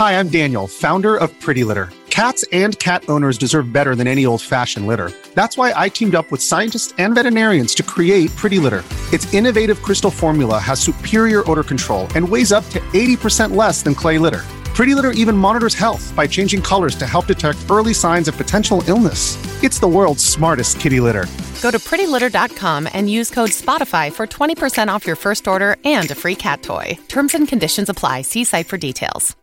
Hi, I'm Daniel, founder of Pretty Litter. Cats and cat owners deserve better than any old-fashioned litter. That's why I teamed up with scientists and veterinarians to create Pretty Litter. Its innovative crystal formula has superior odor control and weighs up to 80% less than clay litter. Pretty Litter even monitors health by changing colors to help detect early signs of potential illness. It's the world's smartest kitty litter. Go to prettylitter.com and use code SPOTIFY for 20% off your first order and a free cat toy. Terms and conditions apply. See site for details.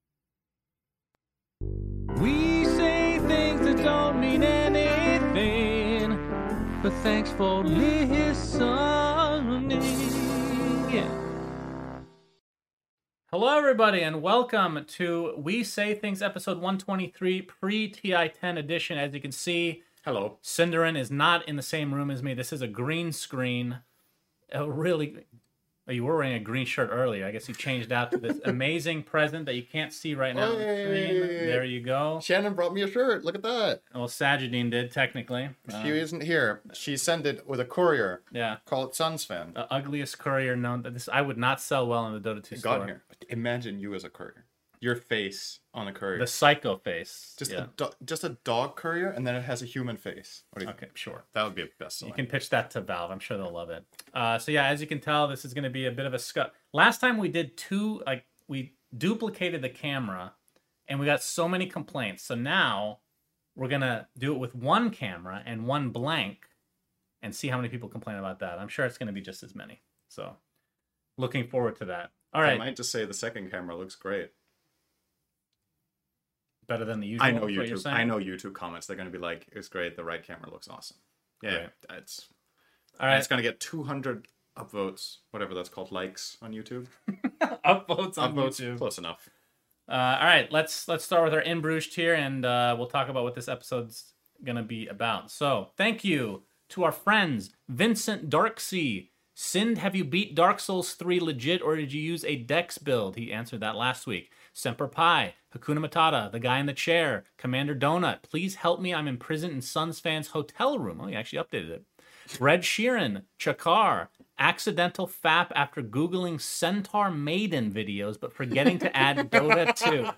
We say things that don't mean anything, but thanks for listening. Yeah. Hello, everybody, and welcome to We Say Things episode 123, pre-TI-10 edition. As you can see, hello, Cinderin is not in the same room as me. This is a green screen. You were wearing a green shirt earlier. I guess you changed out to this amazing present that you can't see right now on the screen. There you go. Shannon brought me a shirt. Look at that. Well, Sajidine did, technically. She isn't here. She sent it with a courier. Yeah. Call it Sunsfan. The ugliest courier known. I would not sell well in the Dota 2 store. Got here. Imagine you as a courier. Your face on a courier. The psycho face. Just a dog courier, and then it has a human face. Okay, sure. That would be a best. You can pitch that to Valve. I'm sure they'll love it. So yeah, as you can tell, this is going to be a bit of a Last time we did we duplicated the camera, and we got so many complaints. So now we're going to do it with one camera and one blank, and see how many people complain about that. I'm sure it's going to be just as many. So looking forward to that. All right. I might just say the second camera looks great. Better than the usual. I know YouTube. I know YouTube comments. They're going to be like, "It's great. The right camera looks awesome." Yeah, right. It's all right. It's going to get 200 upvotes, whatever that's called, likes on YouTube. upvotes on YouTube. Close enough. All right, let's start with our In Bruges tier, and we'll talk about what this episode's going to be about. So, thank you to our friends Vincent Darksea. Sind, have you beat Dark Souls 3 legit, or did you use a Dex build? He answered that last week. Semper Pi, Hakuna Matata, The Guy in the Chair, Commander Donut, please help me, I'm imprisoned in Sunsfan's hotel room. Oh, he actually updated it. Red Sheeran, Chakar, accidental fap after Googling Centaur Maiden videos, but forgetting to add Dota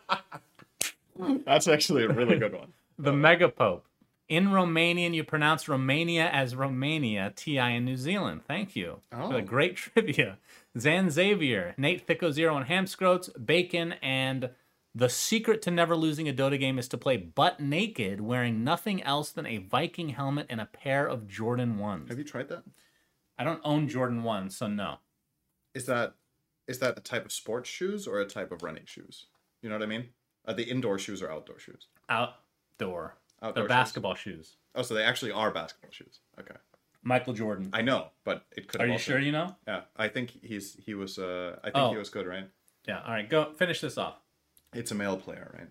2. That's actually a really good one. The Megapope. In Romanian, you pronounce Romania as Romania, TI in New Zealand. Thank you for the great trivia. Zan Xavier, Nate Thicko0 and Hamscroats, Bacon, and the secret to never losing a Dota game is to play butt naked, wearing nothing else than a Viking helmet and a pair of Jordan 1s. Have you tried that? I don't own Jordan 1s, so no. Is that a type of sports shoes or a type of running shoes? You know what I mean? Are they indoor shoes or outdoor shoes? Outdoor. They're Shoes? Basketball shoes. Oh, so they actually are basketball shoes. Okay. Michael Jordan. I know, but it could. Are you sure you know? Yeah, I think he was. He was good, right? Yeah. All right, go finish this off. It's a male player, right?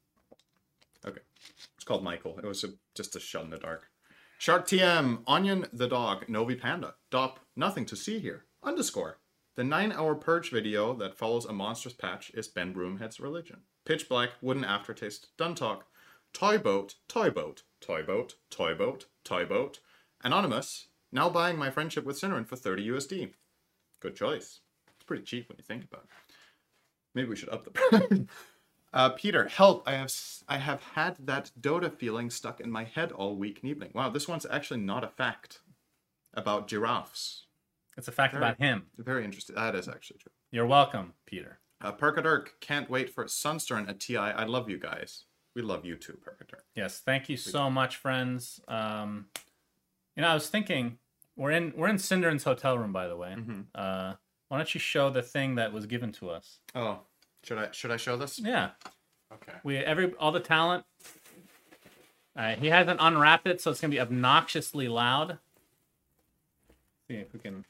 Okay. It's called Michael. It was just a shot in the dark. Shark TM, Onion the dog, Novi Panda, Dop, nothing to see here. Underscore. The 9-hour purge video that follows a monstrous patch is Ben Broomhead's religion. Pitch black, wooden aftertaste, done talk. Toy boat, toy boat, toy boat, toy boat, toy boat. Anonymous, now buying my friendship with Cinderin for 30 USD. Good choice. It's pretty cheap when you think about it. Maybe we should up the price. Peter, help. I have had that Dota feeling stuck in my head all week and evening. Wow, this one's actually not a fact about giraffes. It's a fact about him. Very interesting. That is actually true. You're welcome, Peter. Perkadirk, can't wait for Sunstern at TI. I love you guys. We love you too, Perkadirk. Yes, thank you so much, friends. I was thinking, we're in Cinderin's hotel room, by the way. Mm-hmm. Why don't you show the thing that was given to us? Oh, should I show this? Yeah. Okay. All the talent. He hasn't unwrapped it, so it's gonna be obnoxiously loud. See if we can.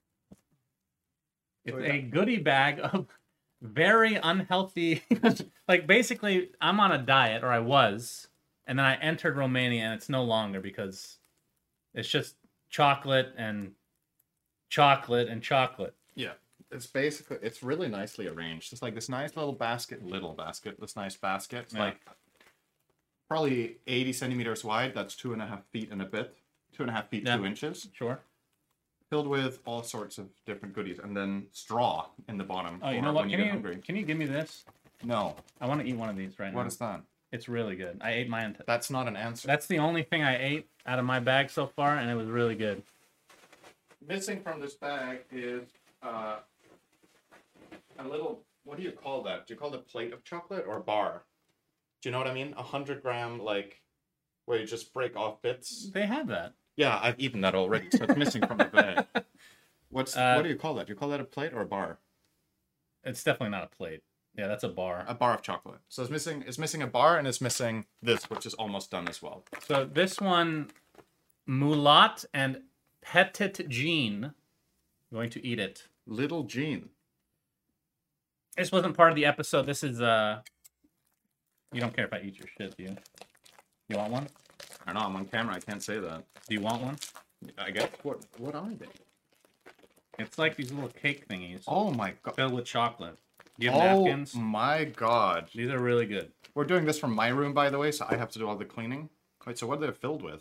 It's a goodie bag of very unhealthy. Like basically, I'm on a diet, or I was, and then I entered Romania, and it's no longer because it's just chocolate and chocolate and chocolate. Yeah, it's really nicely arranged. It's like this nice little basket, this nice basket. It's like probably 80 centimeters wide. That's 2.5 feet and a bit. 2.5 feet, 2 inches. Sure. Filled with all sorts of different goodies, and then straw in the bottom. Oh, you know what? Can you give me this? No. I want to eat one of these right now. What is that? It's really good. I ate mine. That's not an answer. That's the only thing I ate out of my bag so far, and it was really good. Missing from this bag is a little, what do you call that? Do you call it a plate of chocolate or a bar? Do you know what I mean? 100 gram, like, where you just break off bits. They have that. Yeah, I've eaten that already, so it's missing from the bag. What do you call that? Do you call that a plate or a bar? It's definitely not a plate. Yeah, that's a bar. A bar of chocolate. So it's missing a bar, and it's missing this, which is almost done as well. So this one, Mulat and Petit Jean, going to eat it. Little Jean. This wasn't part of the episode. This is You don't care if I eat your shit, do you? You want one? I don't know, I'm on camera, I can't say that. Do you want one? I guess. What are they? It's like these little cake thingies Oh my god. filled with chocolate. Do you have Oh napkins? my god. These are really good. We're doing this from my room, by the way, so I have to do all the cleaning. Wait, so what are they filled with?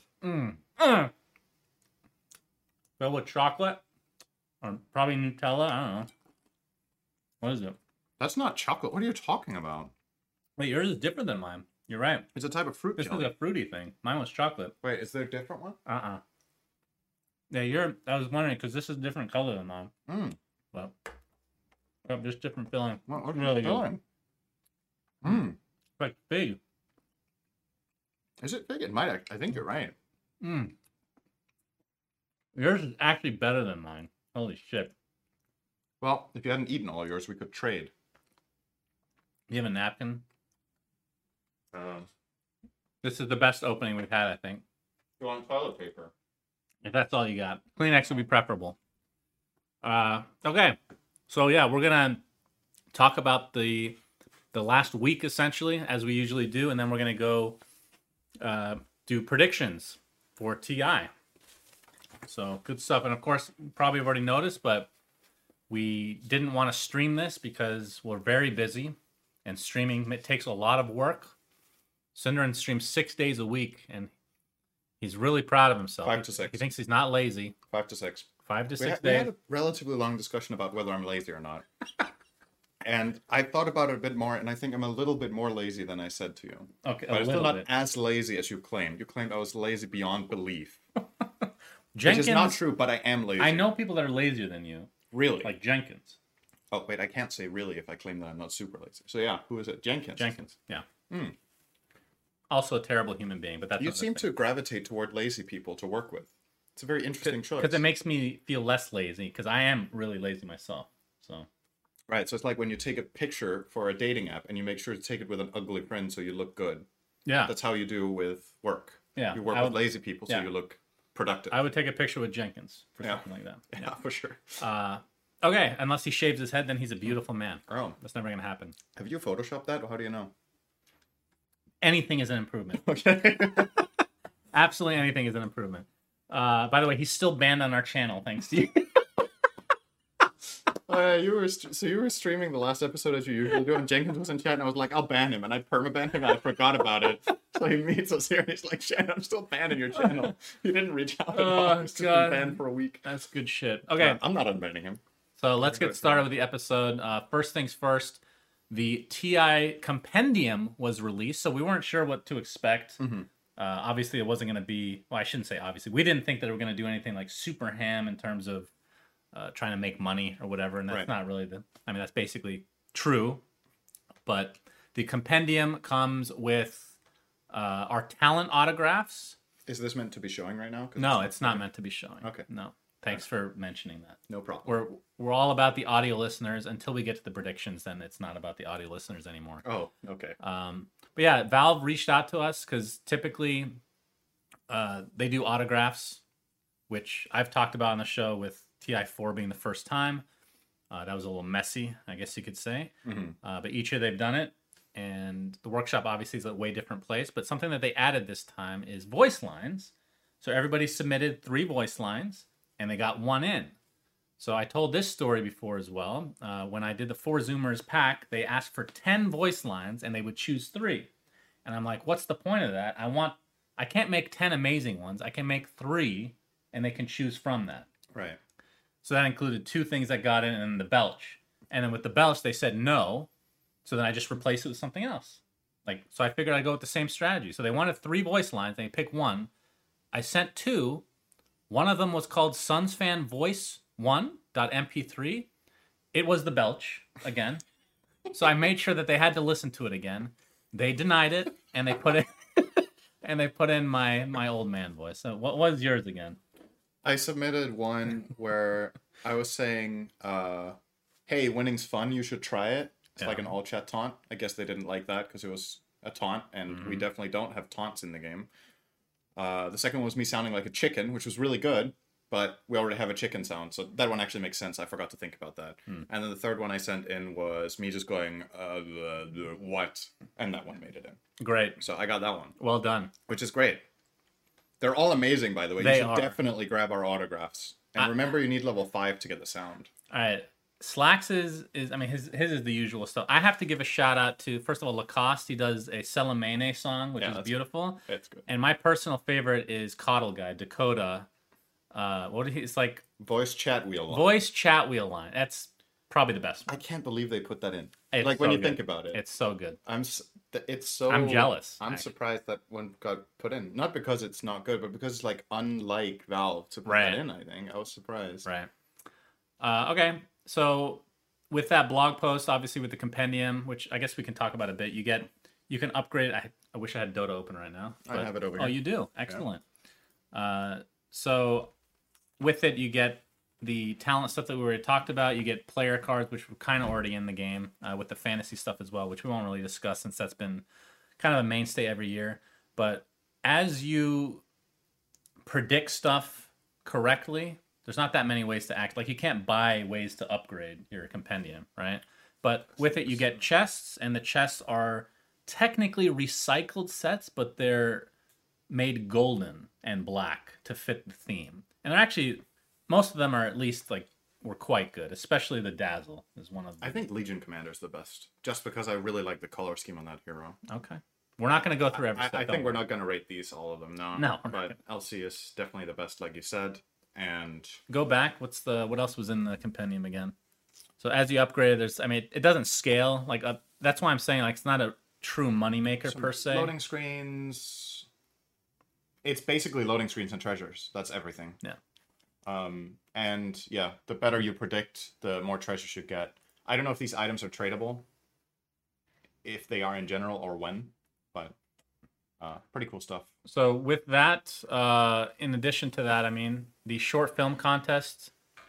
Filled with chocolate? Or probably Nutella? I don't know. What is it? That's not chocolate. What are you talking about? Wait, yours is different than mine. You're right. It's a type of fruit This jelly. is a fruity thing. Mine was chocolate. Wait, is there a different one? Yeah, I was wondering because this is a different color than mine. But just different filling. What's really the filling? It's like fig. Is it fig? It might. I think you're right. Yours is actually better than mine. Holy shit. Well, if you hadn't eaten all yours, we could trade. You have a napkin? This is the best opening we've had, I think. You want toilet paper? If that's all you got. Kleenex would be preferable. Okay. So yeah, we're gonna talk about the last week essentially, as we usually do, and then we're gonna go do predictions for TI. So good stuff. And of course, you probably have already noticed, but we didn't want to stream this because we're very busy, and streaming it takes a lot of work. Synderen streams 6 days a week, and he's really proud of himself. 5 to 6. He thinks he's not lazy. 5 to 6. 5 to 6 We days. had a relatively long discussion about whether I'm lazy or not. And I thought about it a bit more, and I think I'm a little bit more lazy than I said to you. Okay, But a I'm still little not bit. as lazy as you claimed. You claimed I was lazy beyond belief. Jenkins, Which is not true, but I am lazy. I know people that are lazier than you, Really? like Jenkins. Oh, wait, I can't say really if I claim that I'm not super lazy. So yeah, who is it? Jenkins. Jenkins, yeah. Also a terrible human being, but that's You another seem thing. to gravitate toward lazy people to work with. It's a very interesting choice. Because it makes me feel less lazy, because I am really lazy myself. So Right, so it's like when you take a picture for a dating app and you make sure to take it with an ugly friend so you look good. yeah, That's how you do with work. Yeah, You work I with would- lazy people so yeah. you look productive. I would take a picture with Jenkins for Yeah. something like that. Yeah, for sure. Okay, unless he shaves his head, then he's a beautiful man. Oh, That's never gonna happen. have you photoshopped that, or how do you know? Anything is an improvement. Okay. Absolutely anything is an improvement. By the way, he's still banned on our channel, thanks to you. You were streaming the last episode as you usually do, and Jenkins was in chat, and I was like, I'll ban him, and I perma-banned him, and I forgot about it. So he meets us here, and he's like, Shannon, I'm still banning your channel. He didn't reach out at all. He's just been God. banned for a week. That's good shit. Okay, I'm not unbanning him. so let's get started with the episode. First things first, the TI Compendium was released, so we weren't sure what to expect. Obviously, it wasn't going to be, well, I shouldn't say obviously. We didn't think that it were going to do anything like super ham in terms of trying to make money or whatever, and that's Right. not really that's basically true. But the Compendium comes with our talent autographs. Is this meant to be showing right now? 'Cause No, it's not meant to be showing. Okay. No. Thanks for mentioning that. No problem. We're all about the audio listeners until we get to the predictions. Then it's not about the audio listeners anymore. Oh, okay. But yeah, Valve reached out to us because typically they do autographs, which I've talked about on the show with TI4 being the first time. That was a little messy, I guess you could say. But each year they've done it. And the workshop obviously is a way different place. But something that they added this time is voice lines. So everybody submitted 3 voice lines, and they got 1 in. So I told this story before as well. When I did the 4 Zoomers pack, they asked for 10 voice lines, and they would choose 3. And I'm like, what's the point of that? I can't make 10 amazing ones. I can make 3, and they can choose from that. Right. So that included 2 things that got in and the belch. And then with the belch, they said no. So then I just replace it with something else. So I figured I'd go with the same strategy. So they wanted 3 voice lines. They picked one. I sent 2. One of them was called Suns Fan Voice 1.mp3. It was the belch again. So I made sure that they had to listen to it again. They denied it, and they put in my old man voice. So what was yours again? I submitted one where I was saying, hey, winning's fun, you should try it. It's like an all chat taunt. I guess they didn't like that because it was a taunt, and we definitely don't have taunts in the game. The second one was me sounding like a chicken, which was really good, but we already have a chicken sound, so that one actually makes sense. I forgot to think about that. And then the third one I sent in was me just going, what? And that one made it in. Great. So I got that one. Well done. Which is great. They're all amazing, by the way. They you should are. definitely grab our autographs. And remember, you need level 5 to get the sound. All right. Slacks is I mean, his is the usual stuff. I have to give a shout out to, first of all, Lacoste. He does a Celemene song, which is beautiful. It's good. And my personal favorite is Coddle Guy, Dakota. It's like Voice chat wheel line. voice chat wheel line. That's probably the best I one. can't believe they put that in. It's Like when so you good. think about it. It's so good. I'm jealous, I'm actually. surprised that one got put in. Not because it's not good, but because it's like unlike Valve to put Right. that in, I think. I was surprised. Right. Okay. So with that blog post, obviously with the compendium, which I guess we can talk about a bit, you can upgrade. I wish I had Dota open right now. I have it over Oh, here. you do? Excellent. So with it, you get the talent stuff that we already talked about. You get player cards, which were kind of already in the game, with the fantasy stuff as well, which we won't really discuss since that's been kind of a mainstay every year. But as you predict stuff correctly, there's not that many ways to act. Like, you can't buy ways to upgrade your compendium, right? But with it, you get chests, and the chests are technically recycled sets, but they're made golden and black to fit the theme. And they're actually, most of them are at least, were quite good, especially the Dazzle is one of them. I think Legion Commander's the best, just because I really like the color scheme on that hero. Okay. We're not going to go through every step. I think we're not going to rate these, all of them, no. No, we're not But LC is definitely the best, like you said. And Go back. What else was in the compendium again? So as you upgrade, it doesn't scale. That's why I'm saying, it's not a true moneymaker per se. loading screens. It's basically loading screens and treasures. That's everything. Yeah. And yeah, the better you predict, the more treasures you get. I don't know if these items are tradable, if they are in general or when, but pretty cool stuff. So with that, in addition to that, the short film contest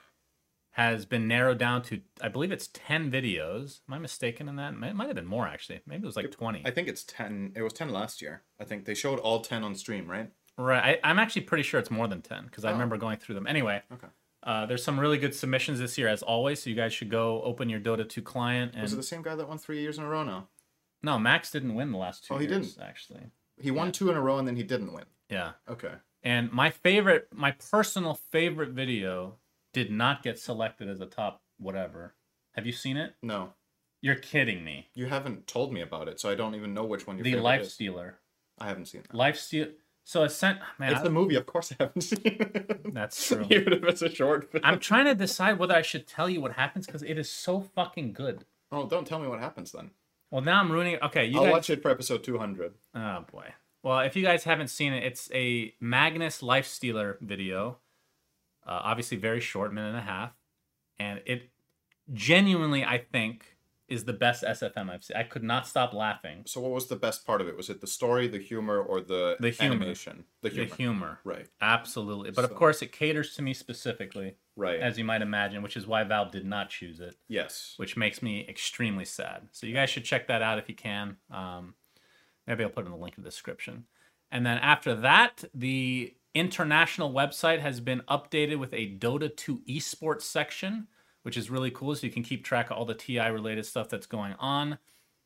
has been narrowed down to, I believe it's 10 videos. Am I mistaken in that? It might have been more, actually. Maybe it was 20. I think it's 10. It was 10 last year. I think they showed all 10 on stream, right? Right. I'm actually pretty sure it's more than 10 because I remember going through them. Anyway, Okay. there's some really good submissions this year, as always. So you guys should go open your Dota 2 client. And Was it the same guy that won 3 years in a row now? No, Max didn't win the last 2 Oh, he years, didn't? actually. He won 2 in a row and then he didn't win. Yeah. Okay. And my personal favorite video did not get selected as a top whatever. Have you seen it? No. You're kidding me. You haven't told me about it, so I don't even know which one your The favorite Life is. Stealer. I haven't seen that. Life Steal. So it's sent. Man, It's the movie, of course I haven't seen it. That's true. Even if it's a short film. I'm trying to decide whether I should tell you what happens because it is so fucking good. Oh, don't tell me what happens then. Well, now I'm ruining it. Okay, I'll watch it for episode 200. Oh boy. Well, if you guys haven't seen it, it's a Magnus Life Stealer video. Obviously, very short, minute and a half, and it genuinely, I think, is the best SFM I've seen. I could not stop laughing. So what was the best part of it? Was it the story, the humor, or the humor. animation? The humor. Right. Absolutely. But of course, it caters to me specifically, Right. as you might imagine, which is why Valve did not choose it, Yes. which makes me extremely sad. So you guys should check that out if you can. Maybe I'll put in the link in the description. And then after that, the international website has been updated with a Dota 2 esports section, which is really cool. So you can keep track of all the TI related stuff that's going on.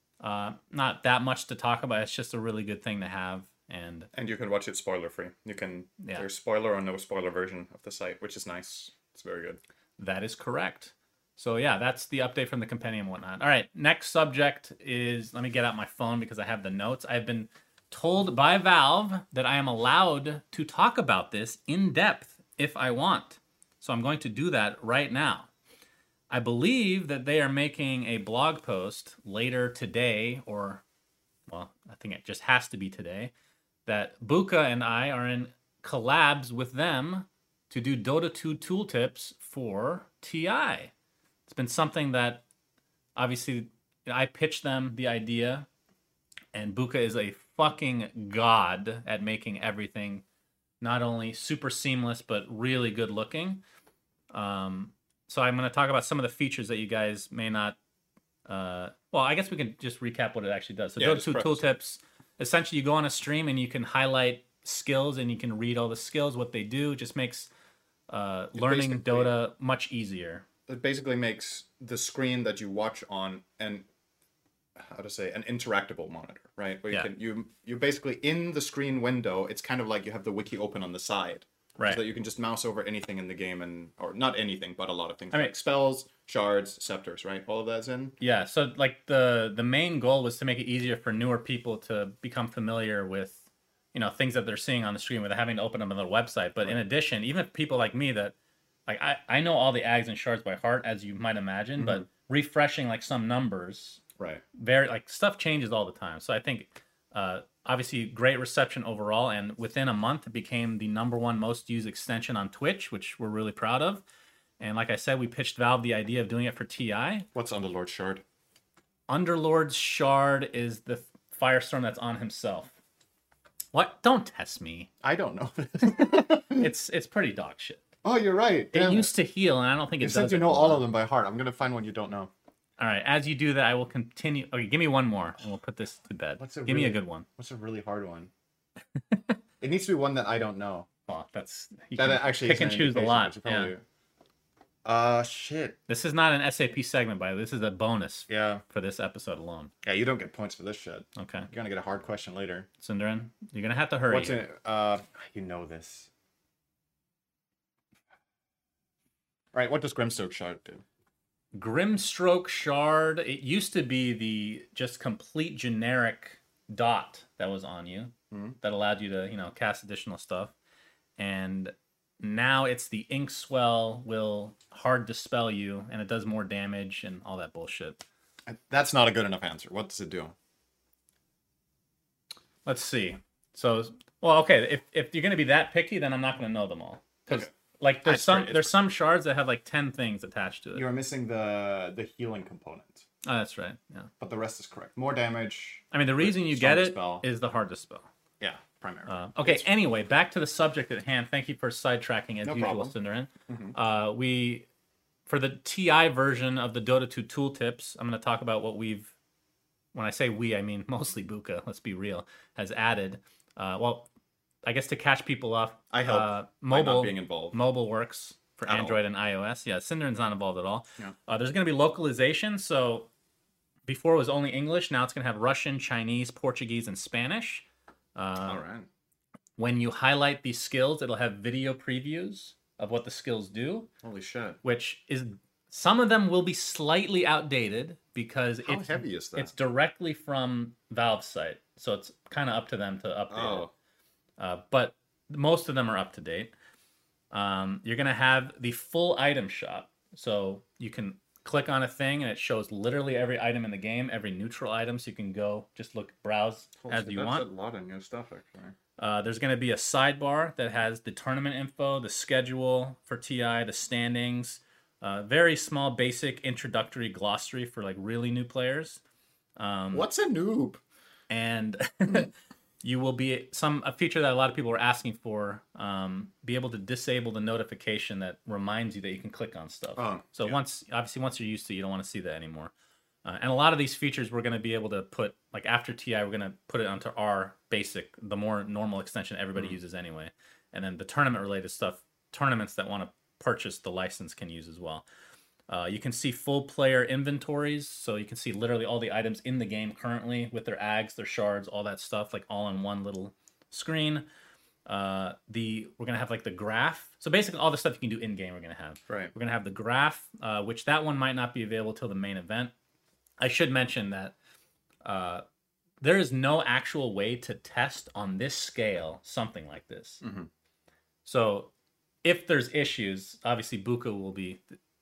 Not that much to talk about. It's just a really good thing to have. And you can watch it spoiler free. You can. Yeah. There's spoiler or no spoiler version of the site, which is nice. It's very good. that is correct. So yeah, that's the update from the compendium and whatnot. All right, next subject is, let me get out my phone because I have the notes. I've been told by Valve that I am allowed to talk about this in depth if I want. So I'm going to do that right now. I believe that they are making a blog post later today, or, well, I think it just has to be today, that Buka and I are in collabs with them to do Dota 2 tooltips for TI. It's been something that, obviously, I pitched them the idea, and Buka is a fucking god at making everything not only super seamless, but really good looking. So I'm going to talk about some of the features that you guys may not... well, I guess we can just recap what it actually does. So Dota 2 tooltips, essentially you go on a stream and you can highlight skills and you can read all the skills, what they do. It just makes learning Dota much easier. It basically makes the screen that you watch on an interactable monitor, right? Where you're basically in the screen window. It's kind of like you have the wiki open on the side, right? So that you can just mouse over anything in the game, or not anything, but a lot of things, like spells, shards, scepters, right? All of that's in. Yeah. So like the main goal was to make it easier for newer people to become familiar with, things that they're seeing on the screen without having to open up another website. But in addition, even if people like me that, like I know all the ags and shards by heart, as you might imagine, but refreshing like some numbers. Right. Very stuff changes all the time. So I think obviously great reception overall, and within a month it became the #1 most used extension on Twitch, which we're really proud of. And like I said, we pitched Valve the idea of doing it for TI. What's Underlord Shard? Underlord's Shard is the Firestorm that's on himself. What? Don't test me. I don't know. It's pretty dog shit. Oh, you're right. It used to heal, and I don't think it does. You know all of them by heart. I'm gonna find one you don't know. All right, as you do that, I will continue. Okay, give me one more, and we'll put this to bed. Give me a good one. What's a really hard one? It needs to be one that I don't know. Well, you that can actually pick and choose a lot. Yeah. Shit. This is not an SAP segment, by the way. This is a bonus. Yeah. For this episode alone. Yeah, you don't get points for this shit. Okay. You're gonna get a hard question later. Cinderin, you're gonna have to hurry. What's it? You know this. All right. What does Grimstroke Shard do? Grimstroke Shard, it used to be the just complete generic dot that was on you that allowed you to, cast additional stuff. And now it's the Ink Swell will hard dispel you, and it does more damage and all that bullshit. That's not a good enough answer. What does it do? Let's see. So, well, okay, if you're going to be that picky, then I'm not going to know them all. Because like there's some shards that have like 10 things attached to it. You're missing the healing component. Oh, that's right. Yeah. But the rest is correct. More damage. I mean, the reason you get it is the hard dispel. Yeah, primarily. Okay. Anyway, back to the subject at hand. Thank you for sidetracking as usual, Cinderin. We, for the TI version of the Dota 2 tooltips, I'm going to talk about what we've. When I say we, I mean mostly Buka. Let's be real. Has added. I guess to catch people up, I help mobile not being involved. Mobile works for Android and iOS. Yeah, Cinderin's not involved at all. Yeah. There's going to be localization. So before it was only English. Now it's going to have Russian, Chinese, Portuguese, and Spanish. All right. When you highlight these skills, it'll have video previews of what the skills do. Holy shit. Which is, some of them will be slightly outdated because How heavy is that? It's directly from Valve's site. So it's kind of up to them to update it. But most of them are up to date. You're going to have the full item shop. So you can click on a thing and it shows literally every item in the game, every neutral item. So you can go just browse as you want. That's a lot of new stuff, actually. There's going to be a sidebar that has the tournament info, the schedule for TI, the standings, very small, basic introductory glossary for like really new players. What's a noob? And you will be a feature that a lot of people are asking for. Be able to disable the notification that reminds you that you can click on stuff. Once you're used to it, you don't want to see that anymore. And a lot of these features we're going to be able to put, like after TI, we're going to put it onto our basic, the more normal extension everybody uses anyway. And then the tournament related stuff, tournaments that want to purchase the license can use as well. You can see full player inventories, so you can see literally all the items in the game currently with their ags, their shards, all that stuff, like all in one little screen. We're gonna have like the graph. So basically, all the stuff you can do in game, we're gonna have. Right. We're gonna have the graph, which that one might not be available till the main event. I should mention that there is no actual way to test on this scale something like this. Mm-hmm. So if there's issues, obviously Buka will be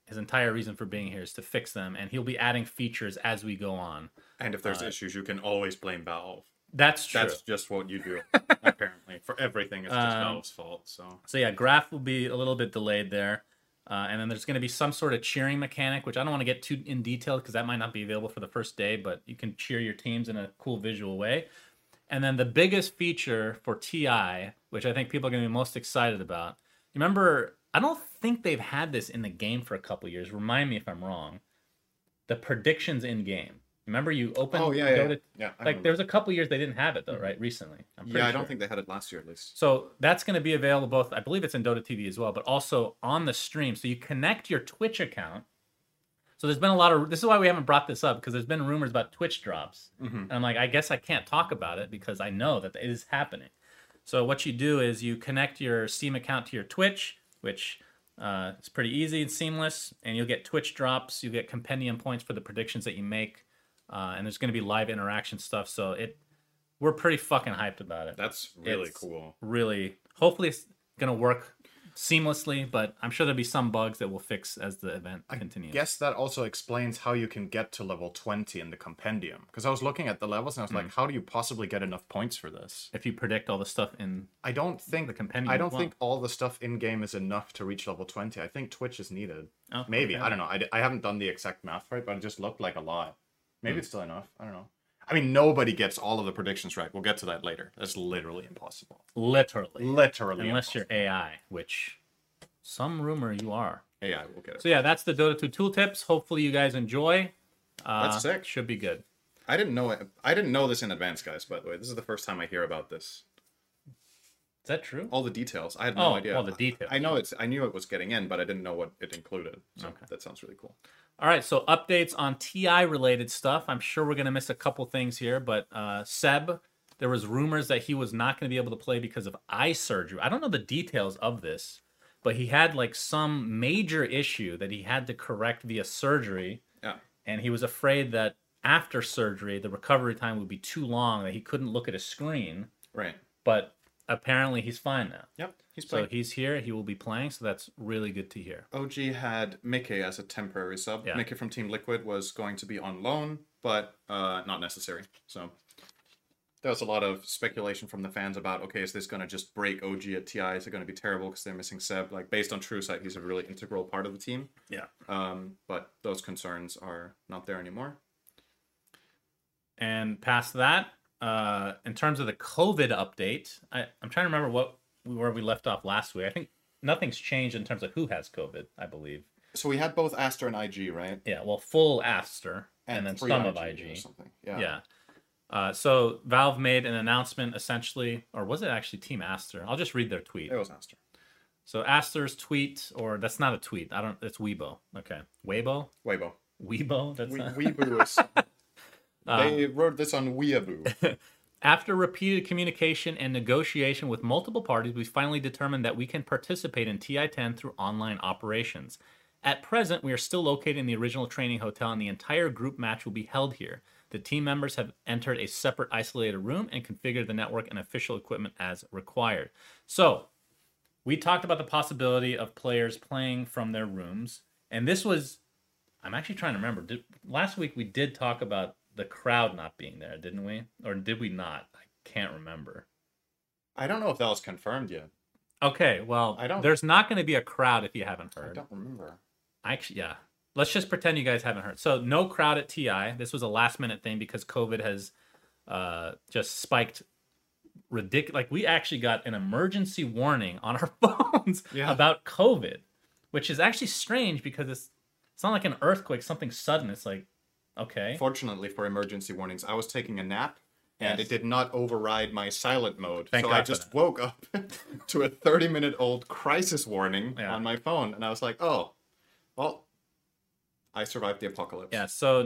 his entire reason for being here is to fix them, and he'll be adding features as we go on. And if there's issues, you can always blame Valve. That's true. That's just what you do, apparently. For everything, it's just Valve's fault. So yeah, Graph will be a little bit delayed there. And then there's going to be some sort of cheering mechanic, which I don't want to get too in detail because that might not be available for the first day, but you can cheer your teams in a cool visual way. And then the biggest feature for TI, which I think people are going to be most excited about. Remember, I don't think they've had this in the game for a couple years. Remind me if I'm wrong. The predictions in game. Remember you opened Dota? Yeah. Like there was a couple years they didn't have it though, right? Recently. I don't think they had it last year at least. So that's going to be available both, I believe it's in Dota TV as well, but also on the stream. So you connect your Twitch account. So there's been a lot of, this is why we haven't brought this up, because there's been rumors about Twitch drops. And I'm like, I guess I can't talk about it because I know that it is happening. So what you do is you connect your Steam account to your Twitch, which is pretty easy and seamless, and you'll get Twitch drops. You get compendium points for the predictions that you make. And there's going to be live interaction stuff, so we're pretty fucking hyped about it. That's really cool. Really, hopefully it's going to work seamlessly, but I'm sure there'll be some bugs that we'll fix as the event continues. I guess that also explains how you can get to level 20 in the compendium. Because I was looking at the levels and I was like, how do you possibly get enough points for this? If you predict all the stuff in I don't think the compendium. I don't think all the stuff in game is enough to reach level 20. I think Twitch is needed. Oh, maybe. okay. I don't know. I haven't done the exact math right, but it just looked like a lot. Maybe it's still enough. I don't know. I mean, nobody gets all of the predictions right. We'll get to that later. That's literally impossible. Literally. Unless impossible. You're AI, which some rumor you are. AI will get it. So yeah, that's the Dota 2 tooltips. Hopefully you guys enjoy. That's sick. Should be good. I didn't know it. I didn't know this in advance, guys, by the way. This is the first time I hear about this. Is that true? All the details. I had no idea. All the details. I knew it was getting in, but I didn't know what it included. So that sounds really cool. All right, so updates on TI related stuff. I'm sure we're going to miss a couple things here, but Seb, there was rumors that he was not going to be able to play because of eye surgery. I don't know the details of this, but he had like some major issue that he had to correct via surgery. Yeah. And he was afraid that after surgery, the recovery time would be too long, that he couldn't look at a screen. Right. But apparently he's fine now. Yep, he's playing. So he's here. He will be playing. So that's really good to hear. OG had Mickey as a temporary sub. Yeah. Mickey from Team Liquid was going to be on loan, but not necessary. So there was a lot of speculation from the fans about, okay, is this going to just break OG at TI? Is it going to be terrible because they're missing Seb? Like, based on TrueSight, he's a really integral part of the team. Yeah. But those concerns are not there anymore. And past that, in terms of the COVID update, I'm trying to remember where we left off last week. I think nothing's changed in terms of who has COVID, I believe. So we had both Aster and IG, right? Yeah, well, full Aster and then some of IG. Or something. Yeah. So Valve made an announcement essentially, or was it actually Team Aster? I'll just read their tweet. It was Aster. So Aster's tweet, or that's not a tweet. It's Weibo. Okay. Weibo? Weibo? That's not... Weibo is... They wrote this on Weeaboo. After repeated communication and negotiation with multiple parties, we finally determined that we can participate in TI-10 through online operations. At present, we are still located in the original training hotel, and the entire group match will be held here. The team members have entered a separate isolated room and configured the network and official equipment as required. So, we talked about the possibility of players playing from their rooms, and this was... I'm actually trying to remember. Last week, we did talk about the crowd not being there, didn't we? Or did we not? I can't remember. I don't know if that was confirmed yet. Okay, well, there's not going to be a crowd if you haven't heard. I don't remember. Actually, yeah. Let's just pretend you guys haven't heard. So, no crowd at TI. This was a last-minute thing because COVID has just spiked ridiculous. Like, we actually got an emergency warning on our phones about COVID, which is actually strange because it's not like an earthquake, something sudden. It's like, okay. Fortunately for emergency warnings, I was taking a nap and it did not override my silent mode. So I just woke up to a 30-minute-old crisis warning on my phone. And I was like, oh, well, I survived the apocalypse. Yeah, so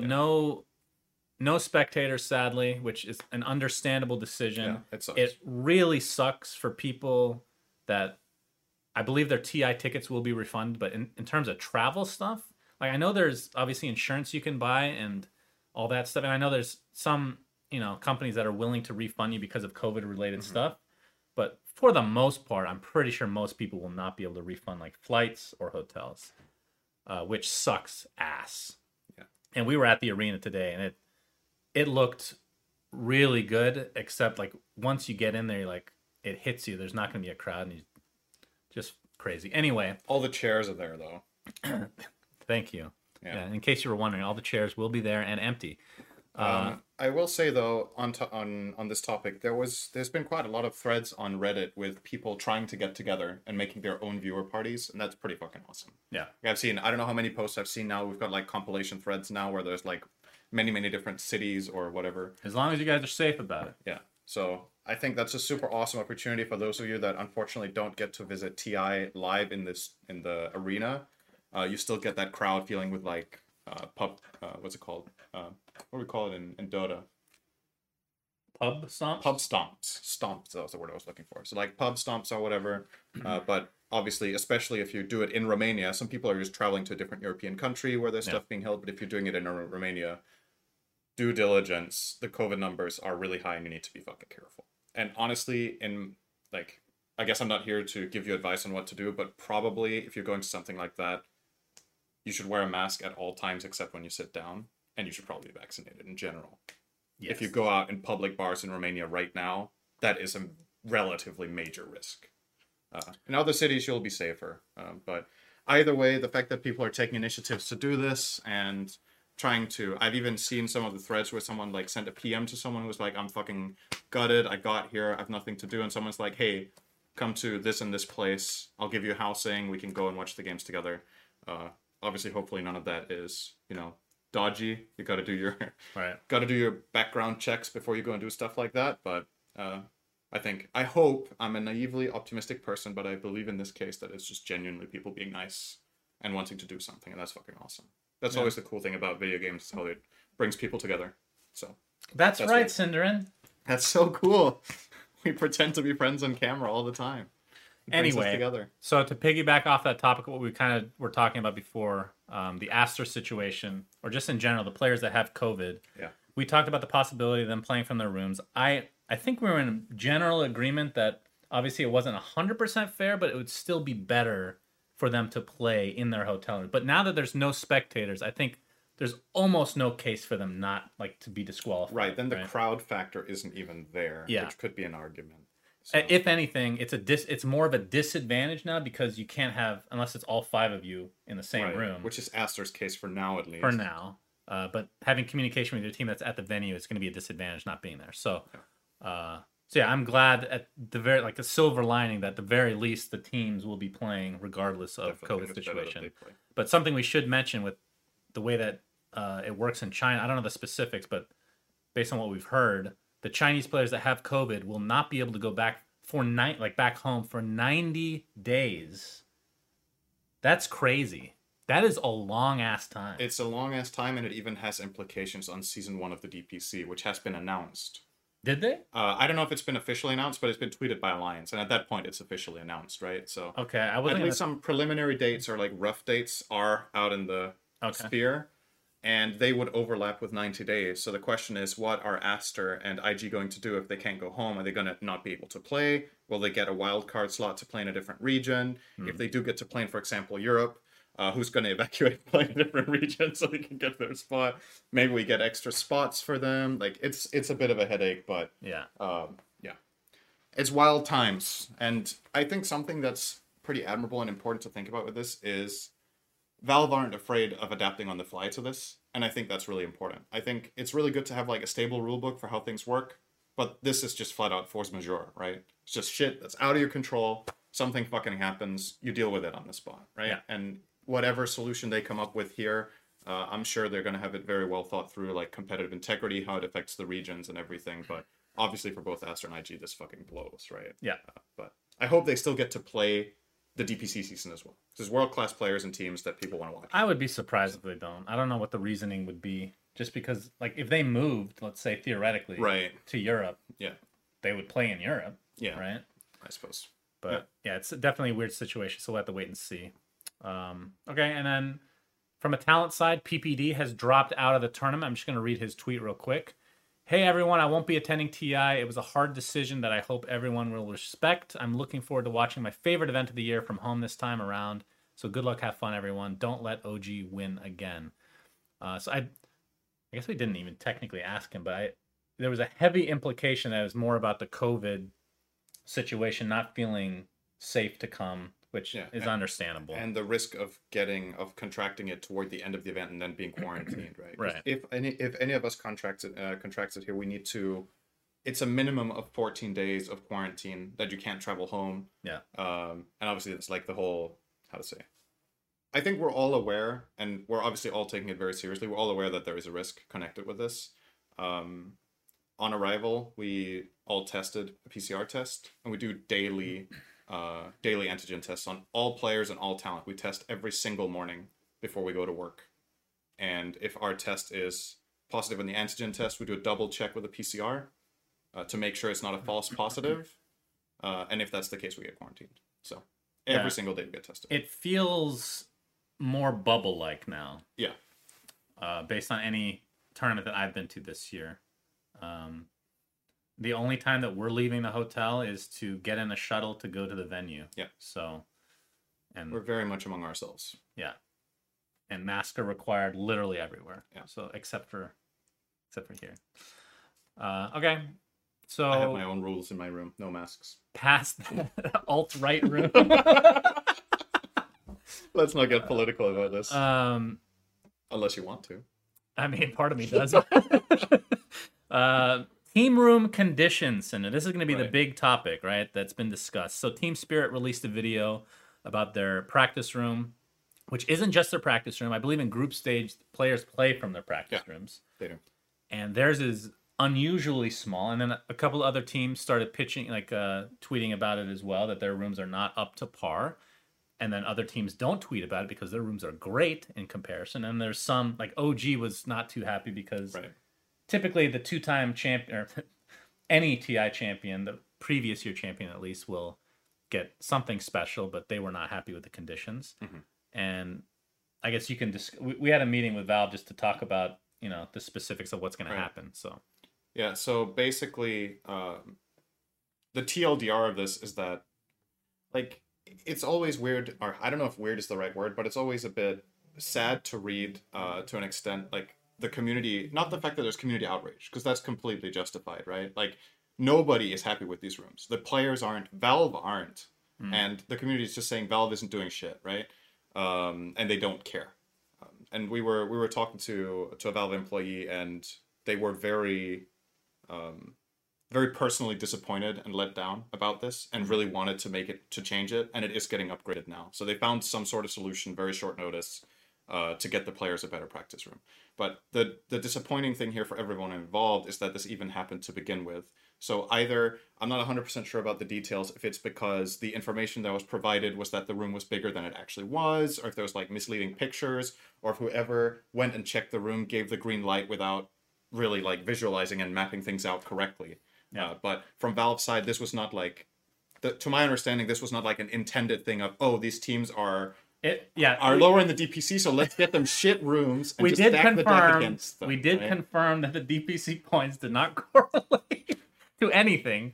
no spectators, sadly, which is an understandable decision. Yeah, it sucks. It really sucks for people that I believe their TI tickets will be refunded. But in terms of travel stuff, like I know there's obviously insurance you can buy and all that stuff. And I know there's some, companies that are willing to refund you because of COVID related stuff. But for the most part, I'm pretty sure most people will not be able to refund like flights or hotels. which sucks ass. Yeah. And we were at the arena today, and it looked really good, except like once you get in there, you're like, it hits you. There's not going to be a crowd, and you just crazy. Anyway, All the chairs are there though. thank you. Yeah. Yeah, in case you were wondering, all the chairs will be there and empty. I will say though, on this topic, there's been quite a lot of threads on Reddit with people trying to get together and making their own viewer parties, and that's pretty fucking awesome. Yeah. I've seen, I don't know how many posts I've seen now. We've got like compilation threads now where there's like many different cities or whatever. As long as you guys are safe about it. Yeah. So I think that's a super awesome opportunity for those of you that unfortunately don't get to visit TI live in the arena. You still get that crowd feeling with like what's it called? What do we call it in Dota? Pub stomps? Pub stomps. Stomps, that was the word I was looking for. So like pub stomps or whatever. But obviously, especially if you do it in Romania, some people are just traveling to a different European country where there's stuff being held. But if you're doing it in Romania, due diligence, the COVID numbers are really high and you need to be fucking careful. And honestly, I guess I'm not here to give you advice on what to do, but probably if you're going to something like that, you should wear a mask at all times except when you sit down, and you should probably be vaccinated in general. Yes. If you go out in public bars in Romania right now, that is a relatively major risk. In other cities, you'll be safer. But either way, the fact that people are taking initiatives to do this and trying to... I've even seen some of the threads where someone like sent a PM to someone who was like, I'm fucking gutted. I got here. I have nothing to do. And someone's like, hey, come to this and this place. I'll give you housing. We can go and watch the games together. Obviously, hopefully none of that is, dodgy. You got to do your background checks before you go and do stuff like that. But I hope I'm a naively optimistic person, but I believe in this case that it's just genuinely people being nice and wanting to do something, and that's fucking awesome. That's always the cool thing about video games, how it brings people together. So that's right, Cinderin. That's so cool. We pretend to be friends on camera all the time. Anyway, so to piggyback off that topic, what we kind of were talking about before, the Aster situation, or just in general, the players that have COVID. Yeah. We talked about the possibility of them playing from their rooms. I think we were in general agreement that obviously it wasn't 100% fair, but it would still be better for them to play in their hotel room. But now that there's no spectators, I think there's almost no case for them not to be disqualified. Right. Then the crowd factor isn't even there, which could be an argument. So. If anything, it's more of a disadvantage now because you can't have, unless it's all 5 of you in the same room. Which is Aster's case for now, at least. For now. But having communication with your team that's at the venue is going to be a disadvantage not being there. So, I'm glad at the the silver lining that at the very least the teams will be playing regardless of COVID situation. But something we should mention with the way that it works in China, I don't know the specifics, but based on what we've heard, the Chinese players that have COVID will not be able to go back back home for 90 days. That's crazy. That is a long ass time. It's a long ass time, and it even has implications on season 1 of the DPC, which has been announced. Did they? I don't know if it's been officially announced, but it's been tweeted by Alliance, and at that point, it's officially announced, right? So okay, at least some preliminary dates or like rough dates are out in the sphere. And they would overlap with 90 days. So the question is, what are Aster and IG going to do if they can't go home? Are they going to not be able to play? Will they get a wild card slot to play in a different region? If they do get to play in, for example, Europe, who's going to evacuate play in a different region so they can get their spot? Maybe we get extra spots for them. Like it's a bit of a headache, but it's wild times. And I think something that's pretty admirable and important to think about with this is Valve aren't afraid of adapting on the fly to this, and I think that's really important. I think it's really good to have like a stable rulebook for how things work, but this is just flat out force majeure, right? It's just shit that's out of your control. Something fucking happens, you deal with it on the spot, right? Yeah. And whatever solution they come up with here, I'm sure they're going to have it very well thought through, like competitive integrity, how it affects the regions and everything. But obviously for both Aster and IG, this fucking blows, right? Yeah. But I hope they still get to play the DPC season as well. There's world-class players and teams that people want to watch. I would be surprised if they don't. I don't know what the reasoning would be. Just because, like, if they moved, let's say theoretically, to Europe, they would play in Europe, right? I suppose. But yeah, it's definitely a weird situation, so we'll have to wait and see. Okay, and then from a talent side, PPD has dropped out of the tournament. I'm just going to read his tweet real quick. Hey everyone, I won't be attending TI. It was a hard decision that I hope everyone will respect. I'm looking forward to watching my favorite event of the year from home this time around. So good luck, have fun, everyone. Don't let OG win again. So I guess we didn't even technically ask him, but there was a heavy implication that it was more about the COVID situation, not feeling safe to come, which is understandable. And the risk of contracting it toward the end of the event and then being quarantined, right? Right. If any of us contracts it here, we need to. It's a minimum of 14 days of quarantine that you can't travel home. Yeah. And obviously it's like the whole, how to say. I think we're all aware, and we're obviously all taking it very seriously. We're all aware that there is a risk connected with this. On arrival, we all tested a PCR test, and we do daily antigen tests on all players and all talent. We test every single morning before we go to work. And if our test is positive on the antigen test, we do a double check with a PCR to make sure it's not a false positive. And if that's the case, we get quarantined. So every single day we get tested. It feels more bubble-like now. Yeah. Based on any tournament that I've been to this year. The only time that we're leaving the hotel is to get in a shuttle to go to the venue. Yeah. So, and we're very much among ourselves. Yeah. And masks are required literally everywhere. Yeah. So except for here. Okay. So I have my own rules in my room. No masks. Past the alt-right room. Let's not get political about this. Unless you want to. I mean, part of me does. Team room conditions, and this is going to be the big topic, right? That's been discussed. So Team Spirit released a video about their practice room, which isn't just their practice room. I believe in group stage, players play from their practice rooms. They do. And theirs is unusually small. And then a couple of other teams started pitching, tweeting about it as well, that their rooms are not up to par. And then other teams don't tweet about it because their rooms are great in comparison. And there's some, like OG was not too happy because typically the two-time champion, or any TI champion, the previous year champion at least, will get something special, but they were not happy with the conditions. Mm-hmm. And I guess you can we had a meeting with Valve just to talk about, the specifics of what's going to happen. So yeah, so basically the TLDR of this is that, like, it's always weird, or I don't know if weird is the right word, but it's always a bit sad to read to an extent, like, the community, not the fact that there's community outrage, because that's completely justified, right? Like, nobody is happy with these rooms. The players aren't, Valve aren't, and the community is just saying Valve isn't doing shit, right? And they don't care. And we were talking to a Valve employee, and they were very personally disappointed and let down about this, and really wanted to change it, and it is getting upgraded now. So they found some sort of solution, very short notice, to get the players a better practice room. But the disappointing thing here for everyone involved is that this even happened to begin with. So either, I'm not 100% sure about the details, if it's because the information that was provided was that the room was bigger than it actually was, or if there was like misleading pictures, or if whoever went and checked the room gave the green light without really like visualizing and mapping things out correctly. Yeah. But from Valve's side, this was not like, to my understanding, this was not like an intended thing of, oh, these teams are lower in the DPC, so let's get them shit rooms and just stack the deck against them. We did confirm that the DPC points did not correlate to anything.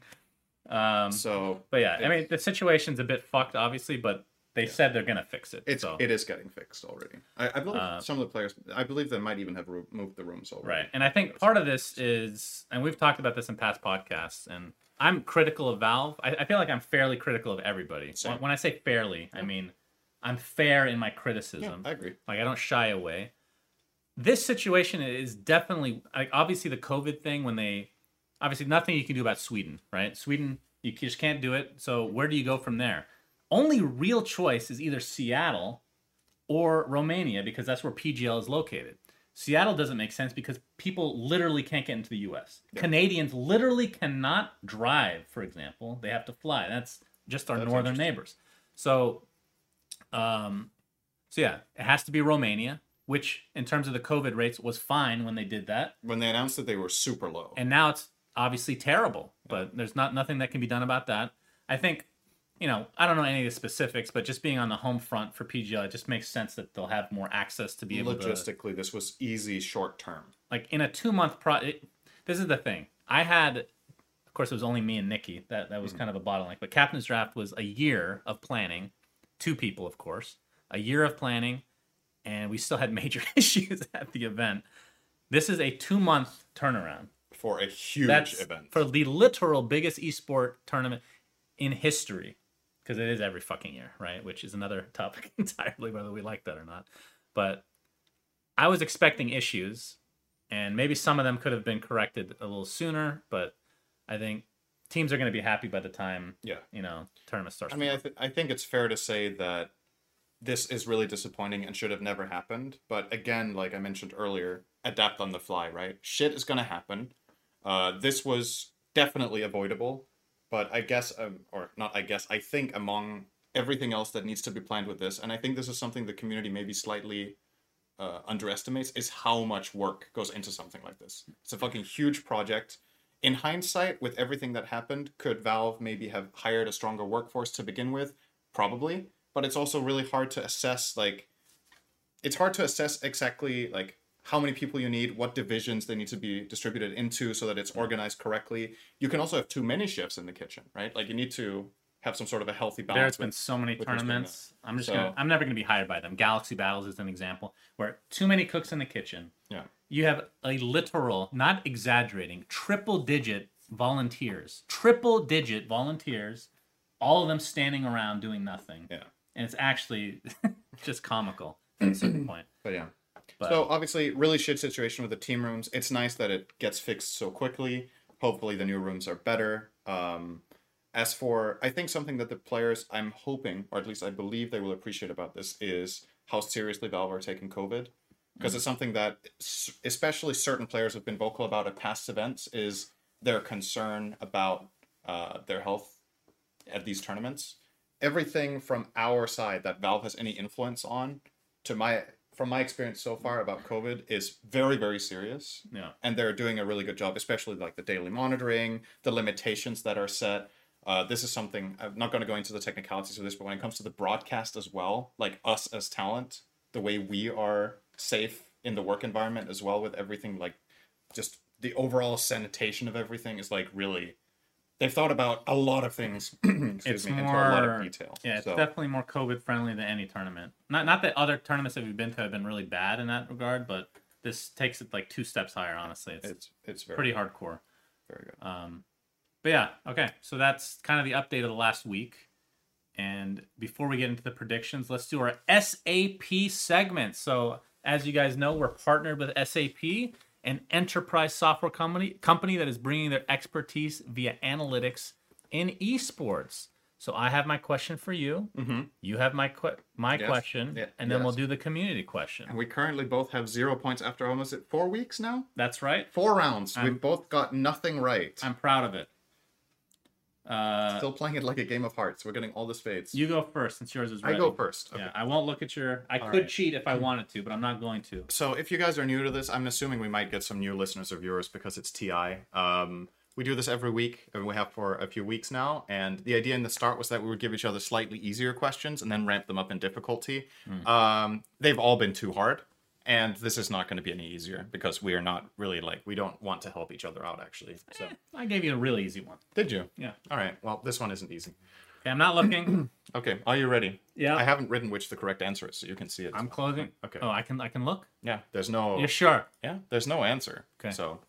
But yeah, I mean, the situation's a bit fucked, obviously, but they said they're gonna fix it. It is getting fixed already. I believe some of the players, I believe they might even have moved the rooms already. Right, and I think part of this is, and we've talked about this in past podcasts, and I'm critical of Valve. I feel like I'm fairly critical of everybody. Same. When I say fairly, I mean I'm fair in my criticism. Yeah, I agree. Like, I don't shy away. This situation is definitely, like, obviously the COVID thing, obviously nothing you can do about Sweden, right? Sweden, you just can't do it. So where do you go from there? Only real choice is either Seattle or Romania, because that's where PGL is located. Seattle doesn't make sense because people literally can't get into the U.S. Yep. Canadians literally cannot drive, for example. They have to fly. That's just our northern neighbors. So yeah, it has to be Romania, which in terms of the COVID rates was fine when they did that. When they announced that they were super low. And now it's obviously terrible, but there's nothing that can be done about that. I think, I don't know any of the specifics, but just being on the home front for PGL, it just makes sense that they'll have more access to be able to... Logistically, this was easy short term. Like, in a 2-month this is the thing. I had... Of course, it was only me and Nikki. That was kind of a bottleneck. But Captain's Draft was a year of planning. 2 people, of course. a year of planning, and we still had major issues at the event. This is a 2-month turnaround. For a huge That's event. for the literal biggest esport tournament in history. Because it is every fucking year, right? Which is another topic entirely, whether we like that or not. But I was expecting issues, and maybe some of them could have been corrected a little sooner, but I think teams are going to be happy by the time, tournament starts. I mean, I think it's fair to say that this is really disappointing and should have never happened. But again, like I mentioned earlier, adapt on the fly, right? Shit is going to happen. This was definitely avoidable. But I guess, I think among everything else that needs to be planned with this, and I think this is something the community maybe slightly underestimates, is how much work goes into something like this. It's a fucking huge project. In hindsight, with everything that happened, could Valve maybe have hired a stronger workforce to begin with? Probably. But it's also really hard to assess, exactly, how many people you need, what divisions they need to be distributed into so that it's organized correctly. You can also have too many chefs in the kitchen, right? Like, you need to have some sort of a healthy balance. There's been so many tournaments. I'm never gonna be hired by them. Galaxy Battles is an example where too many cooks in the kitchen. Yeah. You have a literal, not exaggerating, triple-digit volunteers, all of them standing around doing nothing. Yeah. And it's actually just comical at a certain point. But yeah. So obviously, really shit situation with the team rooms. It's nice that it gets fixed so quickly. Hopefully the new rooms are better. As for, I think something that the players, I'm hoping, or at least I believe they will appreciate about this, is how seriously Valve are taking COVID. Because it's something that, especially certain players have been vocal about at past events, is their concern about their health at these tournaments. Everything from our side that Valve has any influence on, from my experience so far about COVID, is very, very serious. Yeah. And they're doing a really good job, especially like the daily monitoring, the limitations that are set. This is something, I'm not going to go into the technicalities of this, but when it comes to the broadcast as well, like us as talent, the way we are safe in the work environment as well with everything, like just the overall sanitation of everything is like really, they've thought about a lot of things, into a lot of detail. Yeah, it's definitely more COVID friendly than any tournament. Not that other tournaments that we've been to have been really bad in that regard, but this takes it like 2 steps higher, honestly. It's very pretty hardcore. Very good. But yeah, okay. So that's kind of the update of the last week. And before we get into the predictions, let's do our SAP segment. So as you guys know, we're partnered with SAP, an enterprise software company that is bringing their expertise via analytics in esports. So I have my question for you. Mm-hmm. You have my question, and then we'll do the community question. And we currently both have 0 points after almost 4 weeks now? That's right. 4 rounds. We've both got nothing right. I'm proud of it. Still playing it like a game of hearts. We're getting all the spades. You go first since yours is ready. I go first. Okay. Yeah, I won't look at your... I could cheat if I wanted to, but I'm not going to. So if you guys are new to this, I'm assuming we might get some new listeners or viewers because it's TI. We do this every week, and we have for a few weeks now. And the idea in the start was that we would give each other slightly easier questions and then ramp them up in difficulty. They've all been too hard. And this is not going to be any easier because we are not really we don't want to help each other out, actually. So I gave you a really easy one. Did you? Yeah. All right. Well, this one isn't easy. Okay, I'm not looking. Okay. Are you ready? Yeah. I haven't written which the correct answer is, so you can see it. I'm closing. Okay. Oh, I can look? Yeah. There's no... You're sure? Yeah. There's no answer. Okay. So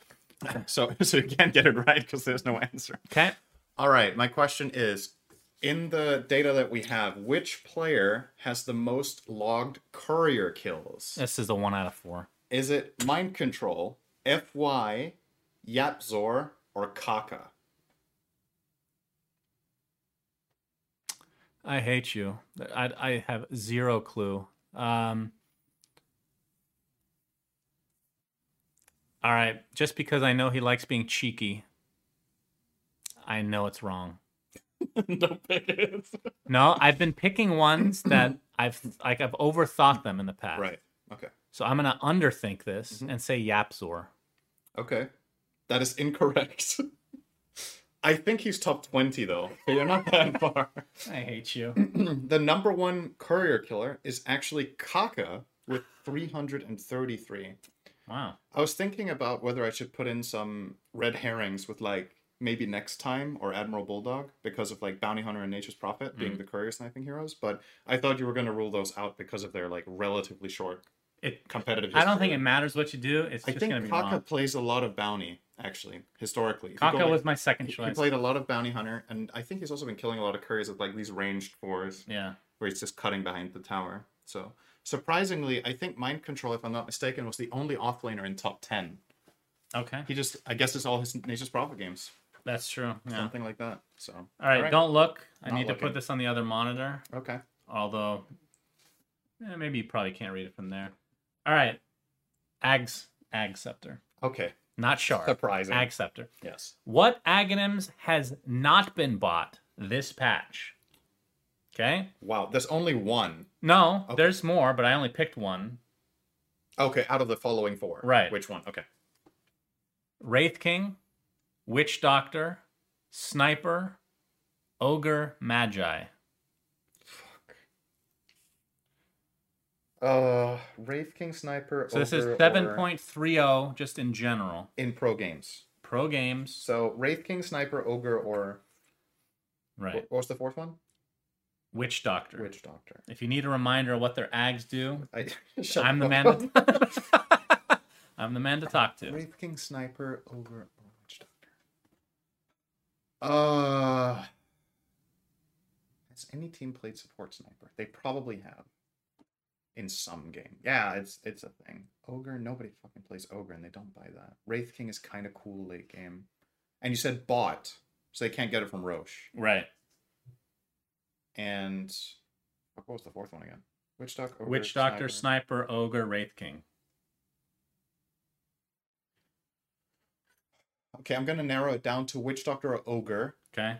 you can't get it right because there's no answer. Okay. All right. My question is, in the data that we have, which player has the most logged courier kills? This is a 1 out of 4. Is it Mind Control, FY, Yapzor, or Kaka? I hate you. I have 0 clue. All right. Just because I know he likes being cheeky, I know it's wrong. Don't pick it. No, I've been picking ones that I've overthought them in the past. Right. Okay. So I'm gonna underthink this and say Yapzor. Okay. That is incorrect. I think he's top 20 though. So you're not that far. I hate you. The number 1 courier killer is actually Kaka with 333. Wow. I was thinking about whether I should put in some red herrings with maybe Next Time or Admiral Bulldog because of like Bounty Hunter and Nature's Prophet being the courier sniping heroes, but I thought you were going to rule those out because of their like relatively short competitive history. I don't think it matters what you do. It's just going to be Kaka wrong. plays a lot of bounty, actually, historically. If you Kaka go, like, was my second he choice. played a lot of Bounty Hunter, and I think he's also been killing a lot of couriers with like these ranged fours. Yeah. Where he's just cutting behind the tower. So surprisingly, I think Mind Control, if I'm not mistaken, was the only offlaner in top 10. Okay. He just, I guess it's all his Nature's Prophet games. That's true. Yeah. Something like that. So. All right, don't look. I Not need to looking. put this on the other monitor. Okay. Although, maybe you probably can't read it from there. All right. Ag Scepter. Okay. Not Shard. Surprising. Ag Scepter. Yes. What Aghanims has not been bought this patch? Okay. Wow. There's only one. No, there's more, but I only picked one. Okay. Out of the following four. Right. Which one? Okay. Wraith King, Witch Doctor, Sniper, Ogre, Magi. Wraith King, Sniper, So this is Ogre, 7.30 just in general. in pro games. Pro games. So Wraith King, Sniper, Ogre, or Right. what was the fourth one? Witch Doctor. Witch Doctor. If you need a reminder of what their ags do, I'm the the man to I'm the man to talk to. Wraith King, Sniper, Ogre, or Witch Doctor. Has any team played support Sniper? They probably have. In some game. Yeah, it's a thing. Ogre, nobody fucking plays Ogre and they don't buy that. Wraith King is kind of cool late game. And you said bought, so they can't get it from Roche. Right. And what was the fourth one again? Witch Doctor, Ogre, Witch Doctor, Sniper, Ogre, Wraith King. Okay, I'm going to narrow it down to Witch Doctor or Ogre. Okay.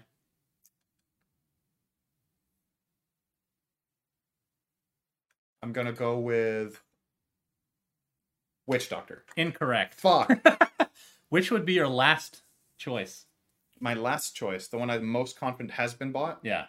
I'm going to go with Witch Doctor. Incorrect. Fuck. Which would be your last choice? My last choice, the one I'm most confident has been bought Yeah.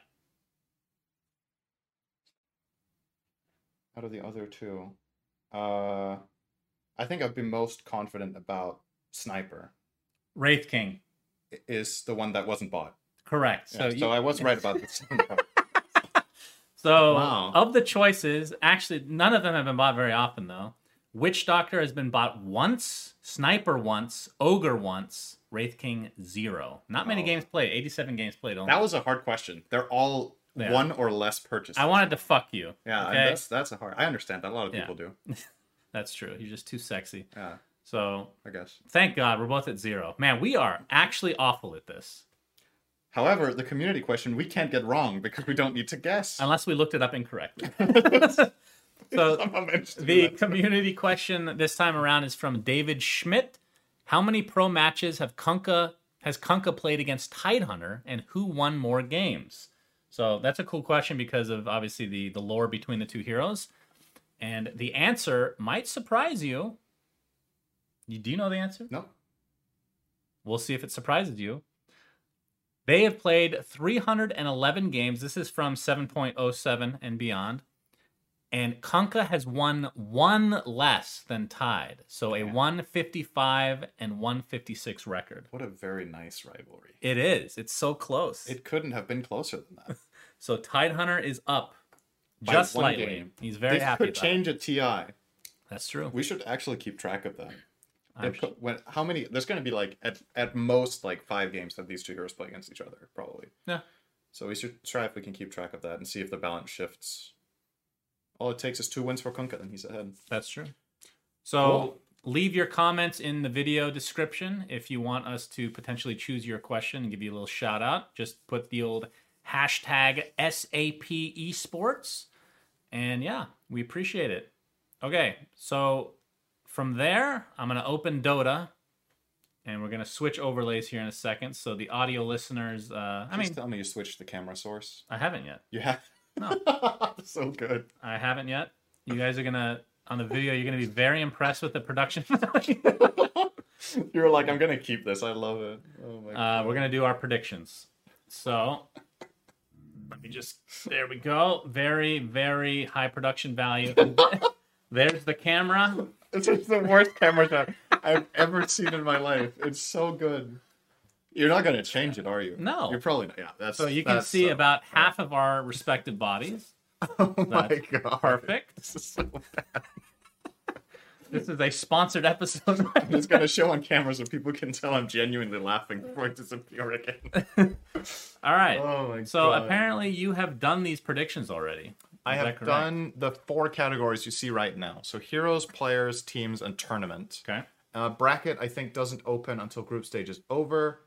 out of the other two. I think I'd be most confident about Sniper. Wraith King. Is the one that wasn't bought. Correct. Yeah, so I was right about this. So Wow. of the choices, actually none of them have been bought very often though. Witch Doctor has been bought once, Sniper once, Ogre once, Wraith King 0. Not many games played, 87 games played only. That was a hard question. They're all Yeah. one or less purchases. I wanted to fuck you. Yeah, Okay? that's a hard. I understand that. A lot of Yeah. people do. That's true. You're just too sexy. Yeah, So I guess. thank God we're both at 0. Man, we are actually awful at this. However, the community question we can't get wrong because we don't need to guess. Unless we looked it up incorrectly. So the community question this time around is from David Schmidt. How many pro matches has Kunkka played against Tidehunter, and who won more games? So that's a cool question because of obviously the lore between the two heroes. And the answer might surprise you. Do you know the answer? No. We'll see if it surprises you. They have played 311 games. This is from 7.07 and beyond. And Kunkka has won one less than Tide. So a 155 and 156 record. What a very nice rivalry. It is. It's so close. It couldn't have been closer than that. So Tidehunter is up By just one slightly. game. He's very They happy could about change it. a TI. That's true. We should actually keep track of that. I'm How many? There's going to be like at most like 5 games that these two heroes play against each other, probably. Yeah. So we should try if we can keep track of that and see if the balance shifts. All it takes is 2 wins for Kunkka, and he's ahead. That's true. So leave your comments in the video description if you want us to potentially choose your question and give you a little shout out. Just put the old hashtag SAP Esports. And yeah, we appreciate it. Okay, so from there, I'm going to open Dota. And we're going to switch overlays here in a second. So the audio listeners, Please tell me you switched the camera source. I haven't yet. You have? No. So good. I haven't yet. You guys are going to, on the video, you're going to be very impressed with the production value. You're like, I'm going to keep this. I love it. Oh my God. We're going to do our predictions. So, let me just, there we go. Very, very high production value. There's the camera. This is the worst camera shot I've ever seen in my life. It's so good. You're not going to change it, are you? No. You're probably not. Yeah, that's So you can see about half of our respective bodies. Oh my That's god. perfect. This is so bad. This is a sponsored episode. I'm just going to show on camera so people can tell I'm genuinely laughing before it disappears again. All right. Oh my So God. apparently you have done these predictions already. I Is that have correct? done the 4 categories you see right now. So heroes, players, teams, and tournament. Okay. Bracket, I think, doesn't open until group stage is over.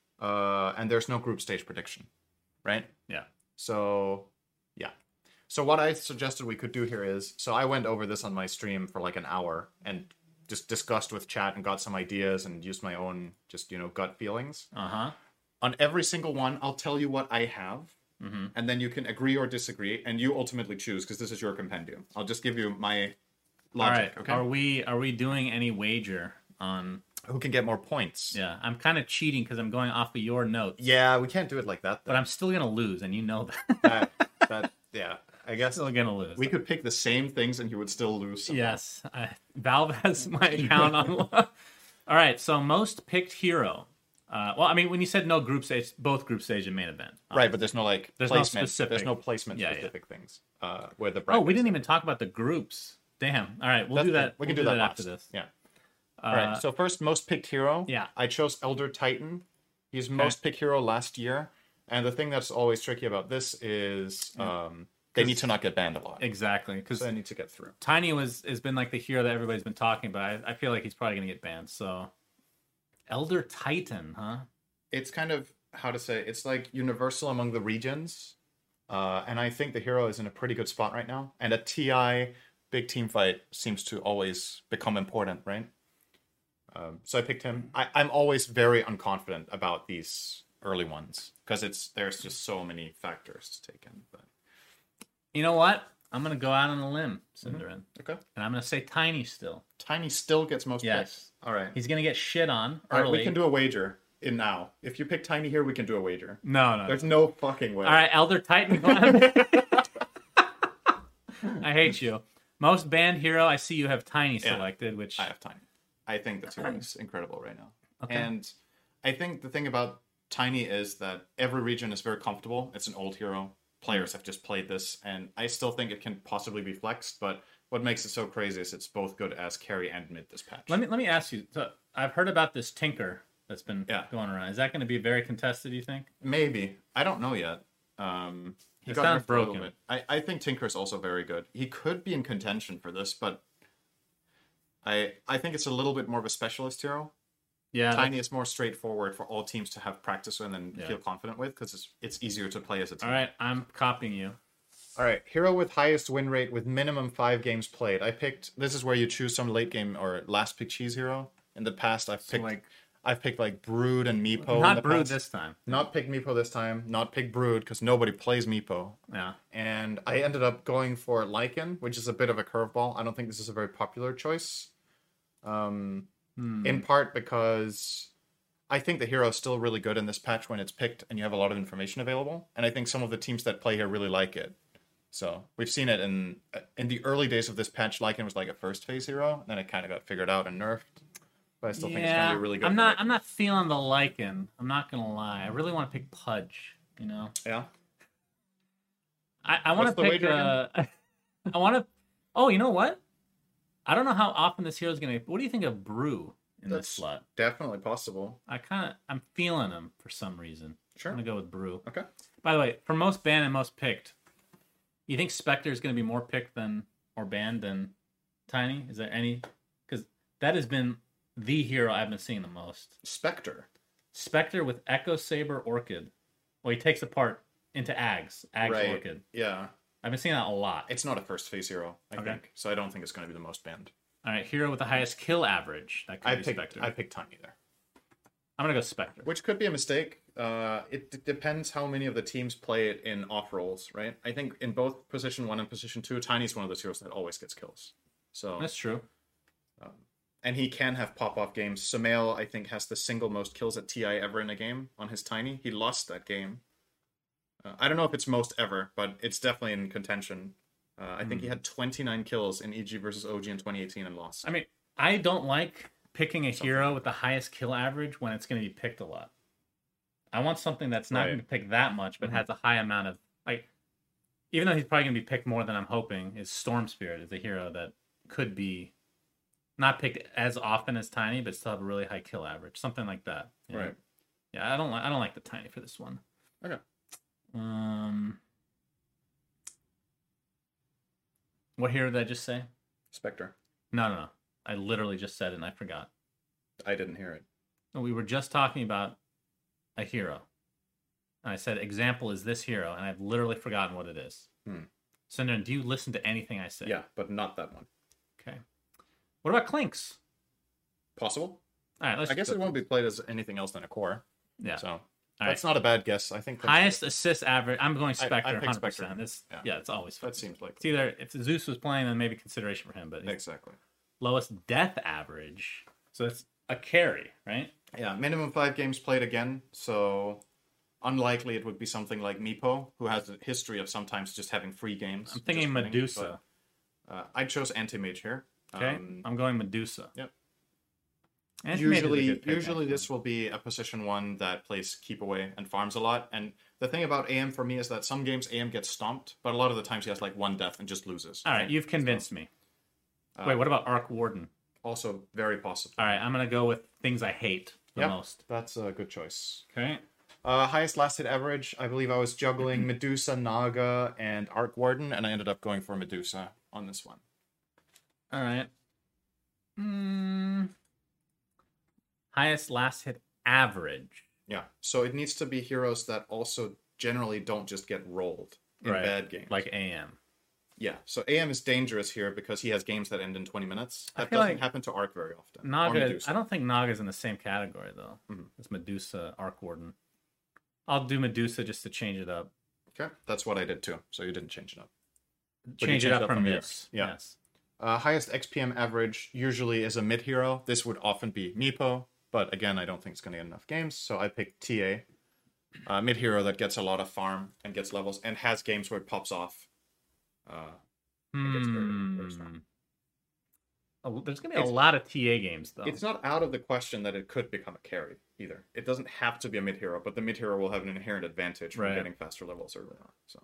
And there's no group stage prediction. Right? Yeah. So, yeah. So what I suggested we could do here is, so I went over this on my stream for like an hour and just discussed with chat and got some ideas and used my own just, gut feelings. Uh-huh. On every single one, I'll tell you what I have. Mm-hmm. And then you can agree or disagree, and you ultimately choose because this is your compendium. I'll just give you my All logic. right. Okay. Are we doing any wager on... Who can get more points? Yeah, I'm kind of cheating because I'm going off of your notes. Yeah, we can't do it like that. But I'm still going to lose, and you know that. Yeah. I guess still going to lose. we could pick the same things, and you would still lose. Somehow. Yes. Valve has my account on... All right, so most picked hero. When you said no group stage, both group stage and main event. Right, but there's no There's no placement. specific- There's no placement Yeah, specific things. Where the Oh, we brackets didn't are. even talk about the groups. Damn. All right, we'll That's do that. good. We can we'll do that after last. this. Yeah. All right. So first, most picked hero. Yeah. I chose Elder Titan. He's most picked hero last year, and the thing that's always tricky about this is they need to not get banned a lot. Exactly, because So they need to get through. Tiny has been like the hero that everybody's been talking about. I feel like he's probably going to get banned. So, Elder Titan, huh? It's kind of how to say. It's like universal among the regions, and I think the hero is in a pretty good spot right now. And a TI big team fight seems to always become important, right? So I picked him. I'm always very unconfident about these early ones because there's just so many factors to take in. But You know what? I'm going to go out on a limb, Cinderin. okay, And I'm going to say Tiny still. Tiny still gets most Yes. picks. All right. He's going to get shit on All right, early. we can do a wager in now. If you pick Tiny here, we can do a wager. No. There's no fucking way. All right, Elder Titan. Glenn. I hate you. Most banned hero, I see you have Tiny selected, which... I have Tiny. I think the team is incredible right now. Okay. And I think the thing about Tiny is that every region is very comfortable. It's an old hero. Players have just played this, and I still think it can possibly be flexed, but what makes it so crazy is it's both good as carry and mid this patch. Let me ask you. So I've heard about this Tinker that's been going around. Is that going to be very contested, you think? Maybe. I don't know yet. He It got sounds nerfed a little broken. bit. I think Tinker's also very good. He could be in contention for this, but I think it's a little bit more of a specialist hero. Yeah. Tiny is more straightforward for all teams to have practice with and feel confident with because it's easier to play as a team. All right, I'm copying you. All right, hero with highest win rate with minimum 5 games played. This is where you choose some late game or last pick cheese hero. In the past, I've picked like Brood and Meepo. in the Not Brood past. this time. Not pick Meepo this time. Not pick Brood because nobody plays Meepo. Yeah. And I ended up going for Lycan, which is a bit of a curveball. I don't think this is a very popular choice. In part because I think the hero is still really good in this patch when it's picked and you have a lot of information available. And I think some of the teams that play here really like it. So we've seen it in the early days of this patch. Lycan was like a first phase hero, then it kind of got figured out and nerfed. But I still think it's going to be really good. I'm not feeling the Lycan. I'm not gonna lie. I really want to pick Pudge. You know. Yeah. I want to What's the pick. wager again? I want to. Oh, you know what? I don't know how often this hero is gonna. What do you think of Brew in this slot? Definitely possible. I'm feeling him for some reason. Sure. I'm gonna go with Brew. Okay. By the way, for most banned and most picked, you think Spectre is going to be more picked or banned than Tiny? Is there any? Because that has been the hero I've been seeing the most. Spectre. Spectre with Echo Saber Orchid. Well, he takes apart into Ags. Ags Orchid. Yeah. I've been seeing that a lot. It's not a first phase hero, I think. So I don't think it's going to be the most banned. All right, hero with the highest kill average. That could be Spectre. I picked Tiny there. I'm going to go Spectre. Which could be a mistake. It depends how many of the teams play it in off roles, right? I think in both position 1 and position 2, Tiny's one of those heroes that always gets kills. So That's true. and he can have pop-off games. Sumail, I think, has the single most kills at TI ever in a game on his Tiny. He lost that game. I don't know if it's most ever, but it's definitely in contention. I think he had 29 kills in EG versus OG in 2018 and lost. I mean, I don't like picking a hero with the highest kill average when it's going to be picked a lot. I want something that's not going to pick that much, but has a high amount of like. Even though he's probably going to be picked more than I'm hoping, is Storm Spirit is a hero that could be not picked as often as Tiny, but still have a really high kill average, something like that. You know? Right. Yeah, I don't like the Tiny for this one. Okay. What hero did I just say? Spectre. No. I literally just said it and I forgot. I didn't hear it. We were just talking about a hero. And I said, example is this hero, and I've literally forgotten what it is. Synderen, do you listen to anything I say? Yeah, but not that one. Okay. What about Clinks? Possible. All right, I guess it won't be played as anything else than a core. Yeah. So that's not a bad guess. I think highest assist average. I'm going Spectre, 100%. Spectre. It's always fun. That seems like it's either if Zeus was playing, then maybe consideration for him. But exactly lowest death average. So it's a carry, right? Yeah, minimum 5 games played again. So unlikely it would be something like Meepo, who has a history of sometimes just having free games. I'm thinking Medusa. But, I chose Anti-Mage here. Okay, I'm going Medusa. Yep. Usually this will be a position 1 that plays keep away and farms a lot. And the thing about AM for me is that some games AM gets stomped, but a lot of the times he has like 1 death and just loses. All right, you've convinced me. Wait, what about Arc Warden? Also very possible. All right, I'm going to go with things I hate the most. That's a good choice. Okay. Highest last hit average, I believe I was juggling Medusa, Naga, and Arc Warden, and I ended up going for Medusa on this one. All right. Highest last hit average. Yeah, so it needs to be heroes that also generally don't just get rolled in bad games. Like AM. Yeah, so AM is dangerous here because he has games that end in 20 minutes. That doesn't happen to Arc very often. Naga, I don't think Naga's in the same category, though. It's Medusa, Arc Warden. I'll do Medusa just to change it up. Okay, that's what I did too, so you didn't change it up. Change it up from this. Yeah. Yes. Highest XPM average usually is a mid hero. This would often be Meepo, but again, I don't think it's going to get enough games, so I picked TA. Mid hero that gets a lot of farm and gets levels and has games where it pops off. It gets very, very strong. There's going to be a lot of TA games, though. It's not out of the question that it could become a carry, either. It doesn't have to be a mid hero, but the mid hero will have an inherent advantage from getting faster levels early on. So,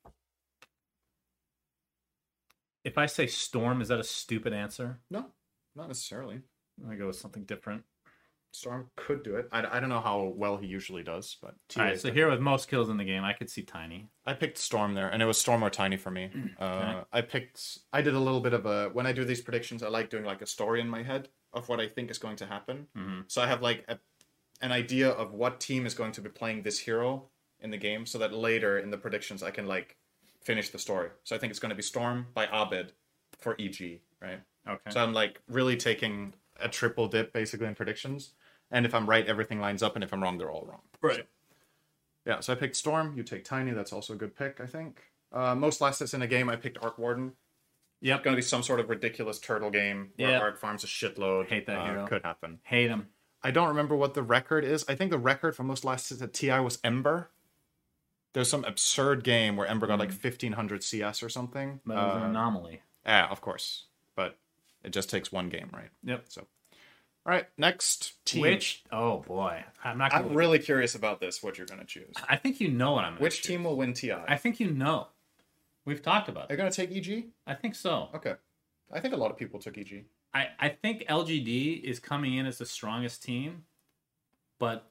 if I say Storm, is that a stupid answer? No, not necessarily. I'm going to go with something different. Storm could do it. I don't know how well he usually does, but all right. So here with most kills in the game, I could see Tiny. I picked Storm there, and it was Storm or Tiny for me. I did a little bit of a when I do these predictions, I like doing like a story in my head of what I think is going to happen. So I have like an idea of what team is going to be playing this hero in the game, so that later in the predictions I can like finish the story. So I think it's going to be Storm by Abed for EG, right? Okay. So I'm like really taking a triple dip basically in predictions. And if I'm right, everything lines up, and if I'm wrong, they're all wrong. Right. So, yeah, so I picked Storm. You take Tiny. That's also a good pick, I think. Most last hits in a game, I picked Arc Warden. Yep. Going to be some sort of ridiculous turtle game where Arc farms a shitload. Hate that hero. Could happen. Hate him. I don't remember what the record is. I think the record for most last hits at TI was Ember. There's some absurd game where Ember got like 1,500 CS or something. But it was an anomaly. Yeah, of course. But it just takes one game, right? Yep. So. All right, next team. Oh boy, I'm really curious about this. What you're going to choose? I think you know what I'm going to choose. Which team will win TI? I think you know. We've talked about it. Are you going to take EG? I think so. Okay. I think a lot of people took EG. I think LGD is coming in as the strongest team, but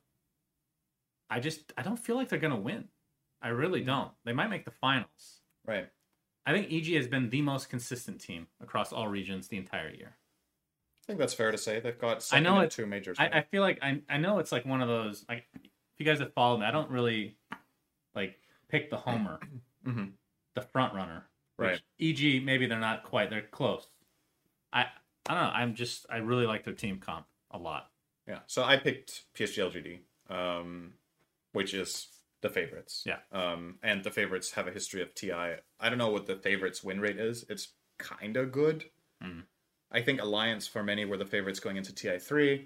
I don't feel like they're going to win. I really don't. They might make the finals. Right. I think EG has been the most consistent team across all regions the entire year. I think that's fair to say. They've got second and 2 majors. Right? I feel like I know it's like one of those, like, if you guys have followed me, I don't really like pick the homer, the front runner. Right. EG, maybe they're not quite. They're close. I don't know. I really like their team comp a lot. Yeah. So I picked PSG LGD, which is the favorites. Yeah. And the favorites have a history of TI. I don't know what the favorites win rate is. It's kind of good. I think Alliance for many were the favorites going into TI3.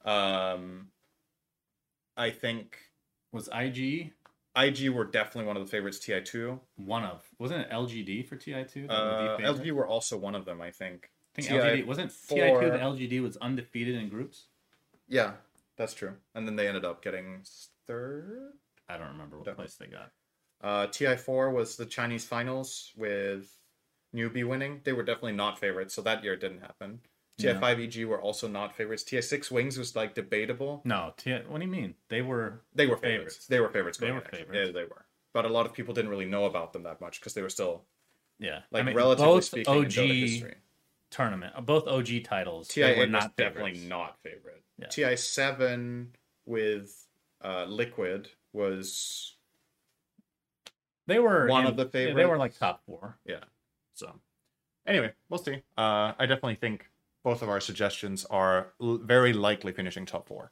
I think was IG were definitely one of the favorites. TI2. Wasn't it LGD for TI2? LGD were also one of them. I think LGD wasn't TI2. The LGD was undefeated in groups. Yeah, that's true. And then they ended up getting third. I don't remember what place they got. TI4 was the Chinese finals with Newbie winning. They were definitely not favorites, so that year it didn't happen. TI5 EG were also not favorites. TI6 Wings was like debatable. No, what do you mean? They were favorites. They were favorites. They were favorites. favorites. Yeah, they were. But a lot of people didn't really know about them that much because they were still, like relatively both speaking, OG in Dota history. tournament, both OG titles. TI8 were was not definitely favorites. not favorite. Yeah. TI7 with Liquid was They were one of the They favorites. were like top 4. Yeah. So, anyway, we'll see. I definitely think both of our suggestions are very likely finishing top 4.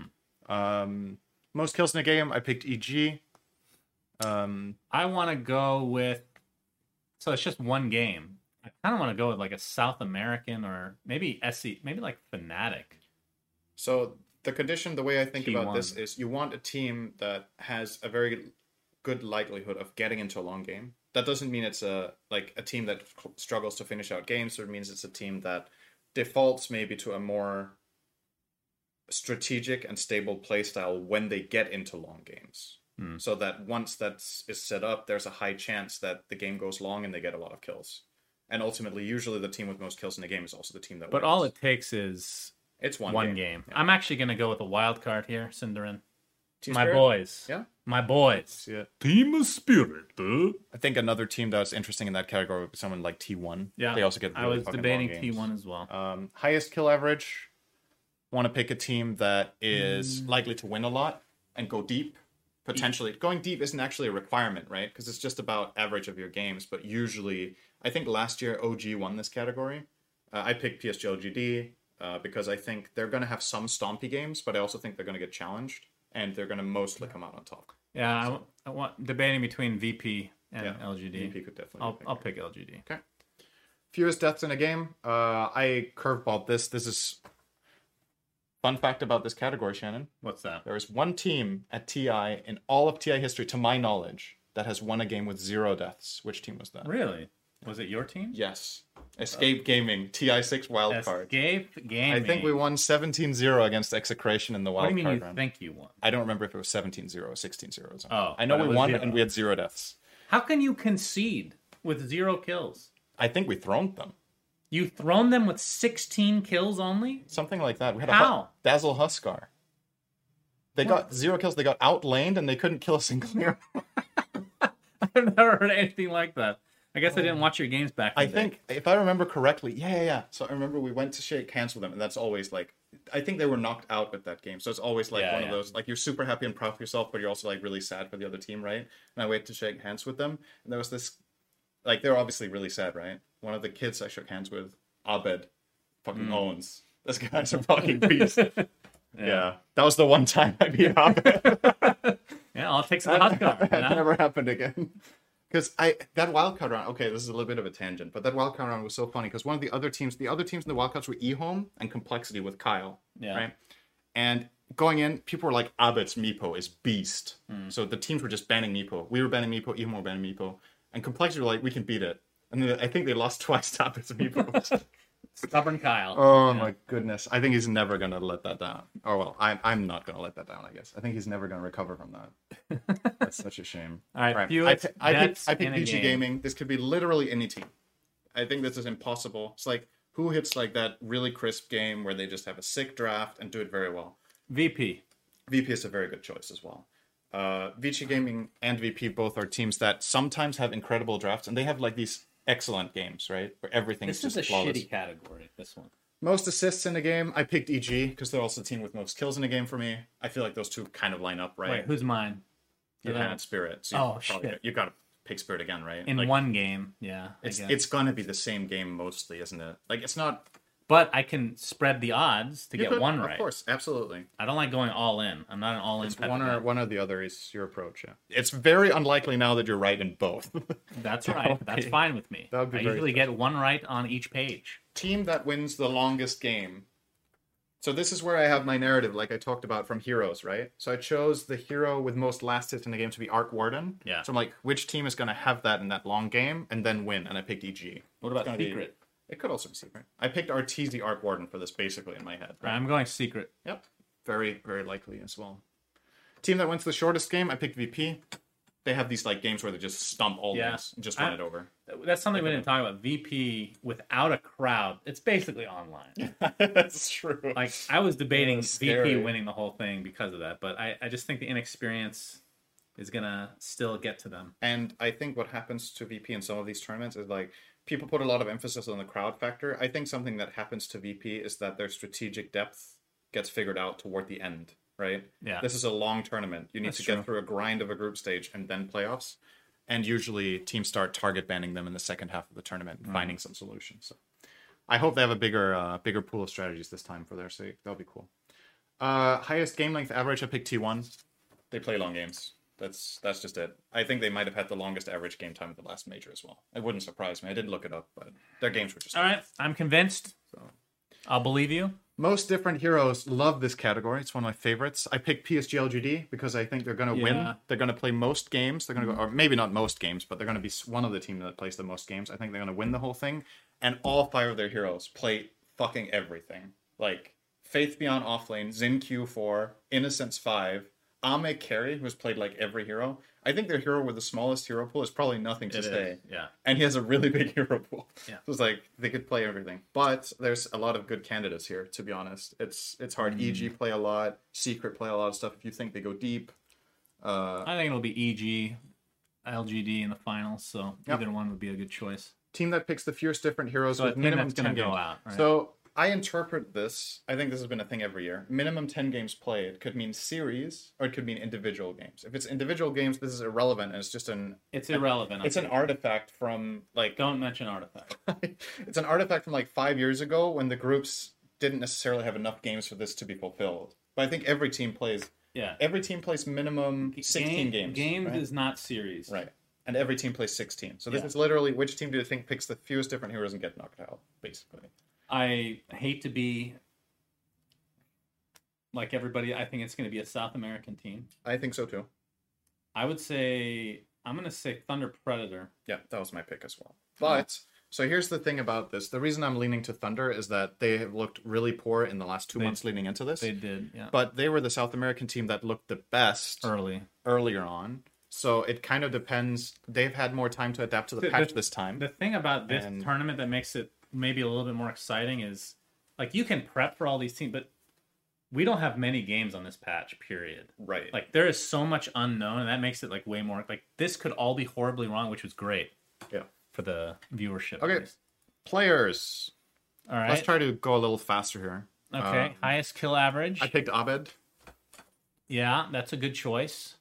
Most kills in a game, I picked EG. I want to go with. So it's just one game. I kind of want to go with like a South American or maybe SC, maybe like Fnatic. So the condition, the way I think about T1. this is you want a team that has a very good likelihood of getting into a long game. That doesn't mean it's a team that struggles to finish out games, or it means it's a team that defaults maybe to a more strategic and stable playstyle when they get into long games. So that once that is set up, there's a high chance that the game goes long and they get a lot of kills. And ultimately, usually the team with most kills in the game is also the team that But wins. all it takes is It's one game. Yeah. I'm actually going to go with a wild card here, Cinderin. Team My Spirit? boys. Yeah. My boys. See it. Team Spirit. I think another team that's interesting in that category would be someone like T1. Yeah. They also get I really was fucking debating long games. T1 as well. Highest kill average. Want to pick a team that is likely to win a lot and go deep. Potentially. Going deep isn't actually a requirement, right? Because it's just about average of your games. But usually, I think last year OG won this category. I picked PSG LGD because I think they're going to have some stompy games, but I also think they're going to get challenged. And they're going to mostly come out on top. Yeah, I want debating between VP and Yeah, LGD. VP could definitely I'll pick LGD. Okay. Fewest deaths in a game. I curveballed this. This is fun fact about this category, Shannon. What's that? There is one team at TI in all of TI history, to my knowledge, that has won a game with 0 deaths. Which team was that? Really? Was it your team? Yes. Escape Gaming, TI6 wildcard. Escape Gaming. I think we won 17-0 against Execration in the What do you mean wildcard you round. think you won? I don't remember if it was 17-0 or 16-0 or something. Oh, I know but it we was won 0. and we had 0 deaths. How can you concede with 0 kills? I think we throned them. You've thrown them with 16 kills only? Something like that. We had How? Dazzle Huskar. They got 0 kills. They got outlaned and they couldn't kill a single hero. I've never heard anything like that. I guess I didn't watch your games back in I the day. think, if I remember correctly, yeah. So I remember we went to shake hands with them, and that's always like, I think they were knocked out with that game. So it's always like Yeah, one of yeah. those, like you're super happy and proud of yourself, but you're also like really sad for the other team, right? And I went to shake hands with them, and there was this, like they were obviously really sad, right? One of the kids I shook hands with, Abed, fucking owns. This guy's a fucking beast. Yeah, that was the one time I beat Abed. Yeah, all it takes is a hot car. That never happened again. Because that wildcard round, okay, this is a little bit of a tangent, but that wildcard round was so funny because one of the other teams in the wildcards were eHome and Complexity with Kyle, Yeah. right? And going in, people were like, Abed's Meepo is beast. So the teams were just banning Meepo. We were banning Meepo, eHome were banning Meepo. And Complexity were like, we can beat it. And then I think they lost twice to Abed's Meepo. Stubborn Kyle. Oh my goodness. I think he's never going to let that down. Or well, I'm not going to let that down, I guess. I think he's never going to recover from that. That's such a shame. All right, I fewest deaths picked in a VG game. Gaming. This could be literally any team. I think this is impossible. It's like, who hits like that really crisp game where they just have a sick draft and do it very well? VP. VP is a very good choice as well. VG Gaming and VP both are teams that sometimes have incredible drafts, and they have like these excellent games, right? Where everything This is is a just flawless. shitty category, this one. Most assists in a game, I picked EG because they're also the team with most kills in a game for me. I feel like those two kind of line up, right? Wait, who's mine? You had Spirit. So Oh, probably- shit. You got to pick Spirit again, right? In Like, one game, yeah. I It's guess. it's gonna be the same game mostly, isn't it? Like it's not. But I can spread the odds to You get could, one of right. course, absolutely. I don't like going all in. I'm not an all in It's type one of or guy. one or the other is your approach. Yeah, it's very unlikely now that you're right in both. That's right. That's fine with me. That would be I very usually get one right on each page. Team that wins the longest game. So this is where I have my narrative, like I talked about from heroes, right? So I chose the hero with most last hits in the game to be Arc Warden. Yeah. So I'm like, which team is going to have that in that long game and then win? And I picked EG. What It's about gonna be- Secret? It could also be Secret. I picked Arteezy Arc Warden for this basically in my head. Right? I'm going Secret. Yep. Very, very likely as well. Team that wins the shortest game, I picked VP. They have these like games where they just stump all Yeah. games and just run it over. That's something we didn't talk about. VP without a crowd, it's basically online. That's true. Like I was debating That's VP scary. winning the whole thing because of that, but I just think the inexperience is gonna still get to them. And I think what happens to VP in some of these tournaments is like people put a lot of emphasis on the crowd factor. I think something that happens to VP is that their strategic depth gets figured out toward the end, right? Yeah. This is a long tournament. You need That's to true. get through a grind of a group stage and then playoffs. And usually teams start target banning them in the second half of the tournament and finding some solution. So I hope they have a bigger pool of strategies this time for their sake. That'll be cool. Highest game length average, I picked T1. They play long games. That's just it. I think they might have had the longest average game time at the last major as well. It wouldn't surprise me. I didn't look it up, but their games were just... All right, I'm convinced. I'll believe you. Most different heroes, love this category. It's one of my favorites. I picked PSG LGD because I think they're going to win. They're going to play most games. They're going to go, or maybe not most games, but they're going to be one of the team that plays the most games. I think they're going to win the whole thing. And all 5 of their heroes play fucking everything. Like Faith Beyond Offlane, Xin Q4, Innocence 5, Ame Carry, who's played like every hero. I think their hero with the smallest hero pool is probably nothing to say. Yeah. And he has a really big hero pool. Yeah. So it's like they could play everything. But there's a lot of good candidates here, to be honest. It's hard. EG play a lot, Secret play a lot of stuff if you think they go deep. I think it'll be EG, LGD in the finals, so either one would be a good choice. Team that picks the fewest different heroes So a with team minimum that's 10 gonna games. go out, right? So I interpret this, I think this has been a thing every year. Minimum 10 games played could mean series or it could mean individual games. If it's individual games, this is irrelevant and it's just It's irrelevant. It's an artifact from like Don't mention artifact. it's an artifact from like 5 years ago when the groups didn't necessarily have enough games for this to be fulfilled. But I think every team plays Yeah. every team plays minimum 16 games. Games right? is not series. Right. And every team plays 16. So this Yeah. is literally which team do you think picks the fewest different heroes and get knocked out, basically. I hate to be like everybody. I think it's going to be a South American team. I think so too. I would say I'm going to say Thunder Predator. Yeah, that was my pick as well. But so here's the thing about this. The reason I'm leaning to Thunder is that they have looked really poor in the last 2 months leading into this. They did, yeah. But they were the South American team that looked the best earlier on. So it kind of depends. They've had more time to adapt to the patch this time. The thing about this tournament that makes it maybe a little bit more exciting is like you can prep for all these teams, but we don't have many games on this patch, period. Right. Like there is so much unknown, and that makes it like way more like this could all be horribly wrong, which was great. Yeah. For the viewership. Okay. Players. All right. Let's try to go a little faster here. Okay. Highest kill average. I picked Abed. Yeah, that's a good choice.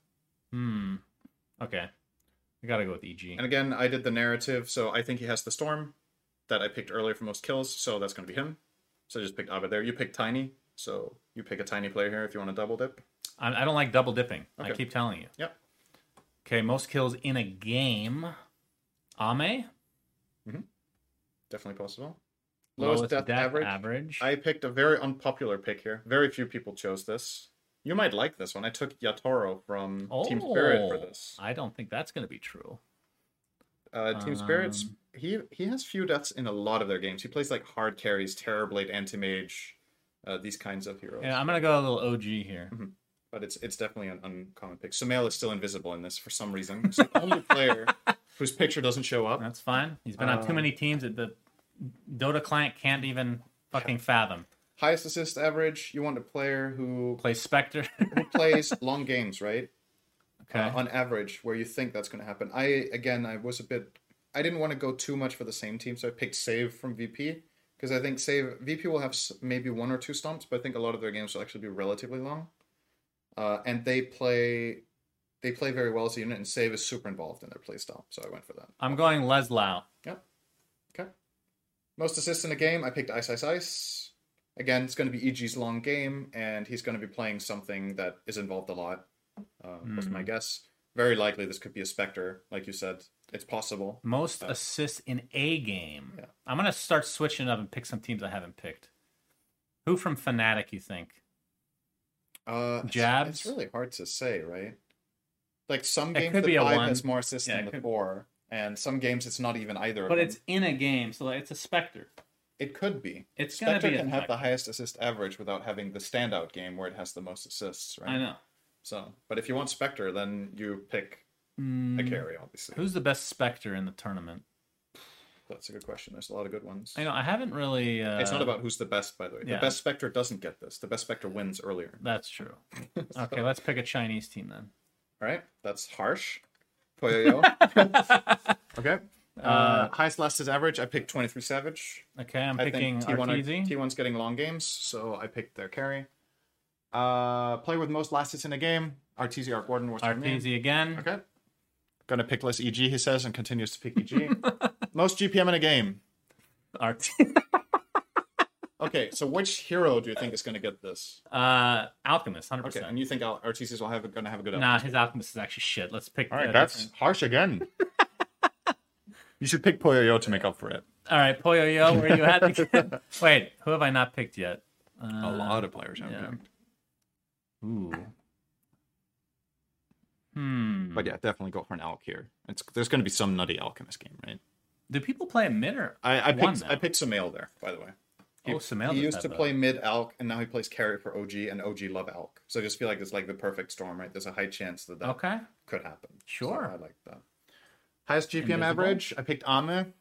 Okay. I gotta go with EG. And again, I did the narrative, so I think he has the Storm that I picked earlier for most kills, so that's going to be him. So I just picked Abed there. You picked Tiny, so you pick a Tiny player here if you want to double dip. I don't like double dipping. I Okay. keep telling you. Yep. Okay, most kills in a game. Ame? Definitely possible. Lowest Lowest death average. I picked a very unpopular pick here. Very few people chose this. You might like this one. I took Yatoro from Team Spirit for this. I don't think that's going to be true. Team Spirit's he has few deaths in a lot of their games. He plays like hard carries, Terrorblade, Anti-Mage, these kinds of heroes. Yeah, I'm going to go a little OG here. But it's definitely an uncommon pick. Sumail is still invisible in this for some reason. He's the only player whose picture doesn't show up. That's fine. He's been on too many teams that the Dota client can't even fucking fathom. Highest assist average, you want a player who Plays Spectre. who plays long games, right? Okay. On average, where you think that's going to happen. I didn't want to go too much for the same team, so I picked Save from VP. Because I think VP will have maybe 1 or 2 stomps, but I think a lot of their games will actually be relatively long. And they play very well as a unit, and Save is super involved in their playstyle, so I went for that. I'm going Leslau. Yep. Okay. Most assists in a game, I picked Ice Ice Ice. Again, it's going to be EG's long game, and he's going to be playing something that is involved a lot. Was my guess. Very likely this could be a Spectre, like you said. It's possible. Most assists in a game. Yeah. I'm going to start switching up and pick some teams I haven't picked. Who from Fnatic you think? Jabs? It's really hard to say, right? Like some It games could the be a 5 one. has more assists Yeah, than it the could- 4, and some games it's not even either But of them. it's in a game, so it's a Spectre. It could be. It's gonna Spectre be a can have the Spectre. highest assist average without having the standout game where it has the most assists, right? I know. So, but if you want Spectre, then you pick a carry, obviously. Who's the best Spectre in the tournament? That's a good question. There's a lot of good ones. I haven't really. It's not about who's the best, by the way. yeah. The best Spectre doesn't get this. The best Spectre wins earlier. That's true. Okay, let's pick a Chinese team then. All right, that's Harsh. Poyo. Okay. Highest last is average. I picked 23 Savage. Okay, I'm I picking think Arteezy. T1's getting long games, so I picked their carry. Play with most last hits in a game. Arteezy, Arc Warden, worst for me. Arteezy again. Okay. Gonna pick less EG, he says, and continues to pick EG. Most GPM in a game. Okay, so which hero do you think is gonna get this? Alchemist, 100%. Okay, and you think Arteezy will gonna have a good Nah, his Alchemist is actually shit. Let's pick. All right, that's harsh again. You should pick Poyo to make up for it. All right, Poyo, where you at? Again? Wait, who have I not picked yet? A lot of players haven't picked. Ooh. But yeah, definitely go for an Alch here. There's going to be some nutty Alchemist game, right? Do people play a mid or I one picked now? I picked Sumail there, by the way. Sumail. He used to play mid Alch, and now he plays carry for OG, and OG love Alch. So I just feel like it's like the perfect storm, right? There's a high chance that Okay. could happen. Sure. So I like that. Highest GPM Invisible? average, I picked Ame.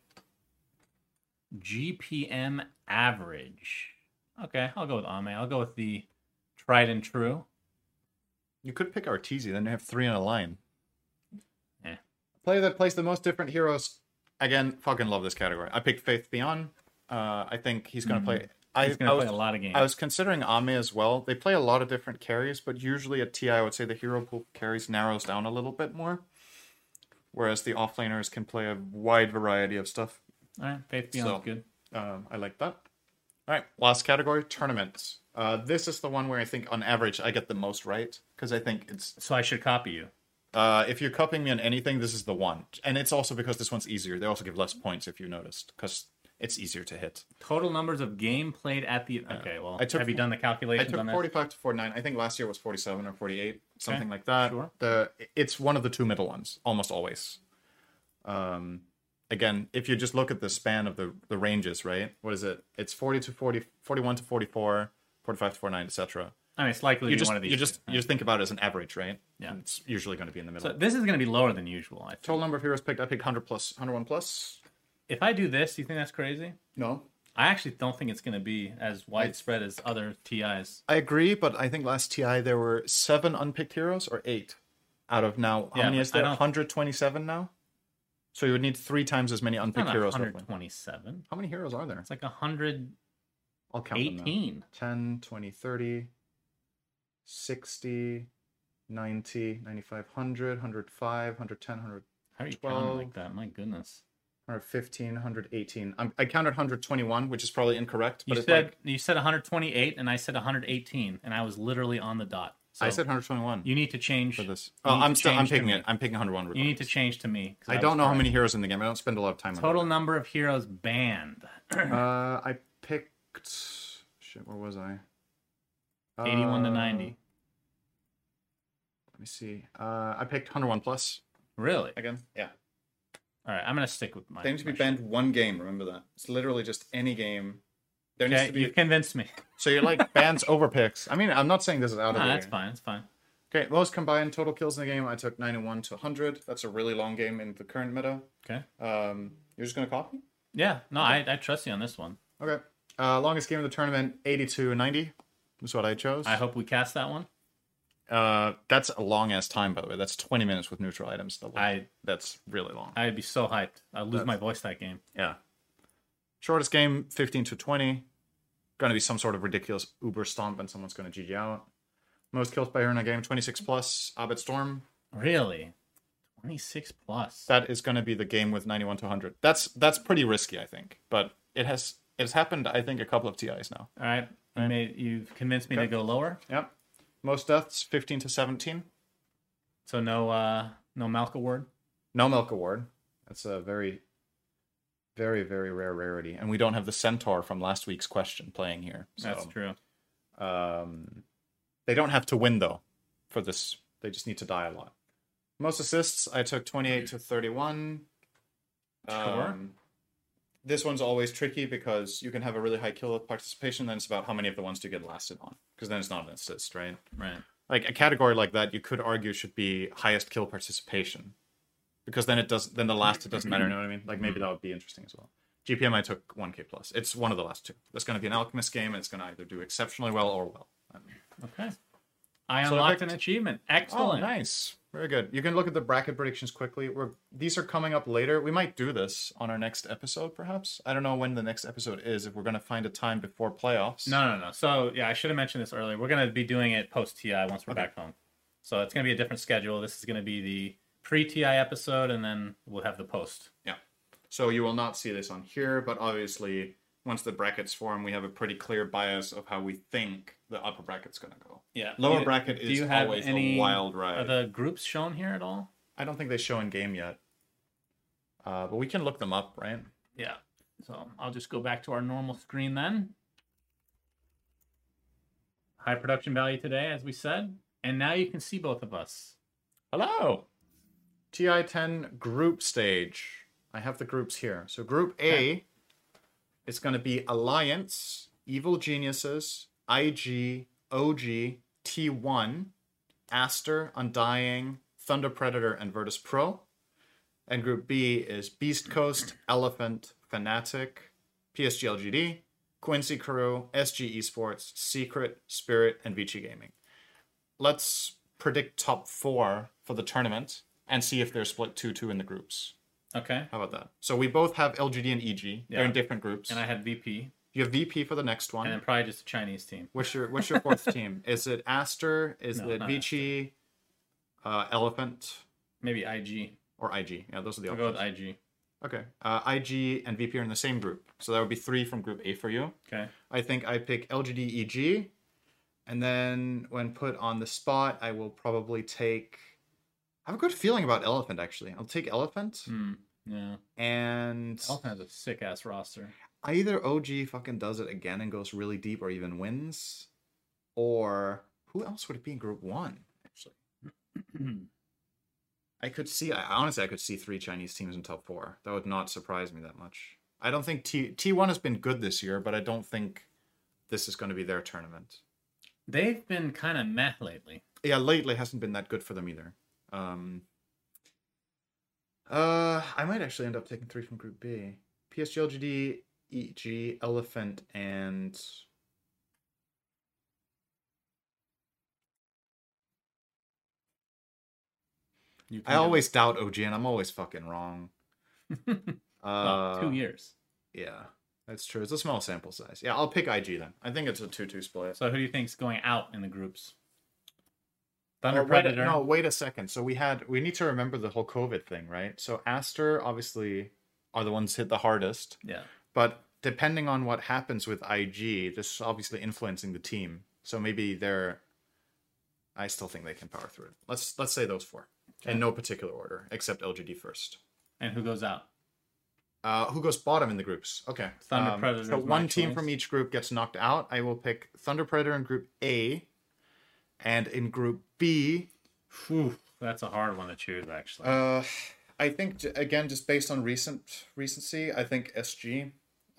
GPM average. Okay, I'll go with Ame. I'll go with the tried and true. You could pick Arteezy, then you have 3 in a line. Eh. Player that plays the most different heroes. Again, fucking love this category. I picked Faith Beyond. I think he's going to play. He's going to play a lot of games. I was considering Ame as well. They play a lot of different carries, but usually at TI, I would say the hero pool carries narrows down a little bit more. Whereas the offlaners can play a wide variety of stuff. All right, Faith Beyond's good. I like that. All right, last category, tournaments. This is the one where I think on average I get the most right, because I think it's... So I should copy you. If you're copying me on anything, this is the one. And it's also because this one's easier. They also give less points if you noticed, because it's easier to hit. Total numbers of game played at the... Okay, well, have you done the calculations on I that? took 45 to 49. I think last year was 47 or 48, something like that. Sure. It's one of the 2 middle ones, almost always. Again, if you just look at the span of the ranges, right? What is it? It's 40 to 40, 41 to 44, 45 to 49, etc. I mean, it's likely to be one of these. You just think about it as an average, right? Yeah. And it's usually going to be in the middle. So this is going to be lower than usual, I think. Total number of heroes picked, I picked 100 plus, 101 plus. If I do this, do you think that's crazy? No. I actually don't think it's going to be as widespread as other TIs. I agree, but I think last TI there were 7 unpicked heroes, or 8 out of now. How many is there? 127 now? So you would need 3 times as many unpicked heroes. 127. How many heroes are there? It's like 118. I'll count them now. 10, 20, 30, 60, 90, 95, 100, 105, 110, 100. How are you counting like that? My goodness. 115, 118. I counted 121, which is probably incorrect. But you said 128, and I said 118, and I was literally on the dot. So I said 121. You need to change for this. Oh, I'm picking it. I'm picking 101. Regardless. You need to change to me. I don't know how many heroes in the game. I don't spend a lot of time on Total number of heroes banned. I picked... Shit, where was I? 81 to 90. Let me see. I picked 101 plus. Really? Again? Yeah. All right, I'm going to stick with my... They need to be banned one game, remember that. It's literally just any game. There needs to be... You convinced me. So you're like, bans over picks. I mean, I'm not saying this is out of the that's fine, it's fine. Okay, most combined total kills in the game, I took 91 to 100. That's a really long game in the current meta. Okay. You're just going to copy? Yeah, no, okay. I trust you on this one. Okay. Longest game of the tournament, 80-90. That's what I chose. I hope we cast that one. That's a long-ass time, by the way. That's 20 minutes with neutral items. That's really long. I'd be so hyped. I'd lose my voice that game. Yeah. Shortest game, 15 to 20. Going to be some sort of ridiculous uber stomp and someone's going to GG out. Most kills by hero in a game, 26 plus. Abed Storm. Really? 26 plus. That is going to be the game with 91 to 100. That's pretty risky, I think. But it's happened, I think, a couple of TIs now. All right. You've convinced me to go lower. Yep. Most deaths, 15 to 17. So no Milk Award? No Milk Award. That's a very, very, very rare rarity. And we don't have the Centaur from last week's question playing here. So, that's true. They don't have to win, though, for this. They just need to die a lot. Most assists, I took 28 to 31. Sure. This one's always tricky because you can have a really high kill participation, then it's about how many of the ones do you get lasted on. Because then it's not an assist, right? Right. Like a category like that, you could argue should be highest kill participation, because then the last it doesn't matter. You know what I mean? Like maybe that would be interesting as well. GPM I took 1K plus. It's one of the last two. That's going to be an Alchemist game, and it's going to either do exceptionally well or well. Okay. I So unlocked I an picked- achievement. Oh, Excellent. nice. Very good. You can look at the bracket predictions quickly. These are coming up later. We might do this on our next episode, perhaps. I don't know when the next episode is, if we're going to find a time before playoffs. No. So, yeah, I should have mentioned this earlier. We're going to be doing it post-TI once we're back home. So it's going to be a different schedule. This is going to be the pre-TI episode, and then we'll have the post. Yeah. So you will not see this on here, but obviously, once the brackets form, we have a pretty clear bias of how we think the upper bracket's going to go. Yeah. Lower bracket is always a wild ride. Are the groups shown here at all? I don't think they show in game yet. But we can look them up, right? Yeah. So I'll just go back to our normal screen then. High production value today, as we said. And now you can see both of us. Hello. TI-10 group stage. I have the groups here. So Group A is going to be Alliance, Evil Geniuses, IG, OG, T1, Aster, Undying, Thunder Predator, and Virtus Pro. And Group B is Beast Coast, Elephant, Fnatic, PSG LGD, Quincy Crew, SG Esports, Secret, Spirit, and Vici Gaming. Let's predict top 4 for the tournament and see if they're split 2-2 in the groups. Okay. How about that? So we both have LGD and EG. They're in different groups. And I had VP. You have VP for the next one. And then probably just a Chinese team. What's your fourth team? Is it Aster? Is No, it not Vici? Elephant? Maybe IG. Or IG? Yeah, those are the I'll go options. with IG. Okay. IG and VP are in the same group. So that would be 3 from Group A for you. Okay. I think I pick LGD EG. And then when put on the spot, I will probably take... I have a good feeling about Elephant, actually. I'll take Elephant. Yeah. And... Elephant has a sick-ass roster. either OG fucking does it again and goes really deep or even wins, or who else would it be in Group 1, actually? I could see 3 Chinese teams in top 4. That would not surprise me that much. I don't think T1 has been good this year, but I don't think this is going to be their tournament. They've been kind of meh lately. Yeah, lately hasn't been that good for them either. I might actually end up taking 3 from Group B. PSG, LGD, EG, Elephant, and... I always doubt OG, and I'm always fucking wrong. Well, 2 years. Yeah, that's true. It's a small sample size. Yeah, I'll pick IG then. I think it's a 2-2 split. So who do you think's going out in the groups? Thunder Wait, Predator. no, wait a second. So we need to remember the whole COVID thing, right? So Aster obviously are the ones hit the hardest. Yeah. But depending on what happens with IG, this is obviously influencing the team. So maybe I still think they can power through it. Let's say those 4. In no particular order, except LGD first. And who goes out? Who goes bottom in the groups? Okay. Thunder Predator. So one team from each group gets knocked out. I will pick Thunder Predator in Group A. And in Group B... Whew, that's a hard one to choose, actually. I think, again, just based on recency, I think SG.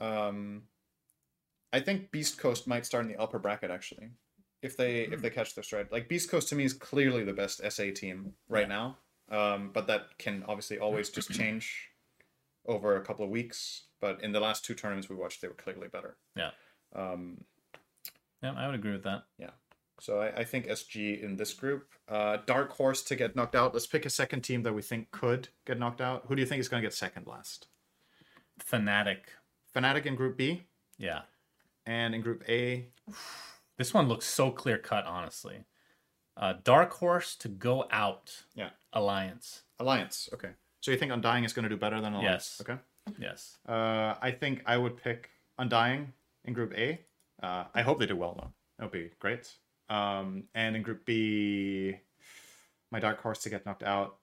I think Beast Coast might start in the upper bracket, actually. If they catch their stride. Like, Beast Coast to me is clearly the best SA team right now. But that can obviously always just change over a couple of weeks. But in the last 2 tournaments we watched, they were clearly better. Yeah. Yeah, I would agree with that. Yeah. So I think SG in this group. Dark Horse to get knocked out. Let's pick a second team that we think could get knocked out. Who do you think is going to get second last? Fnatic. Fnatic in Group B. Yeah. And in Group A... This one looks so clear-cut, honestly. Dark Horse to go out. Yeah. Alliance. Okay. So you think Undying is going to do better than Alliance? Yes. Okay. Yes. I think I would pick Undying in Group A. I hope they do well, though. That would be great. And in Group B, my Dark Horse to get knocked out.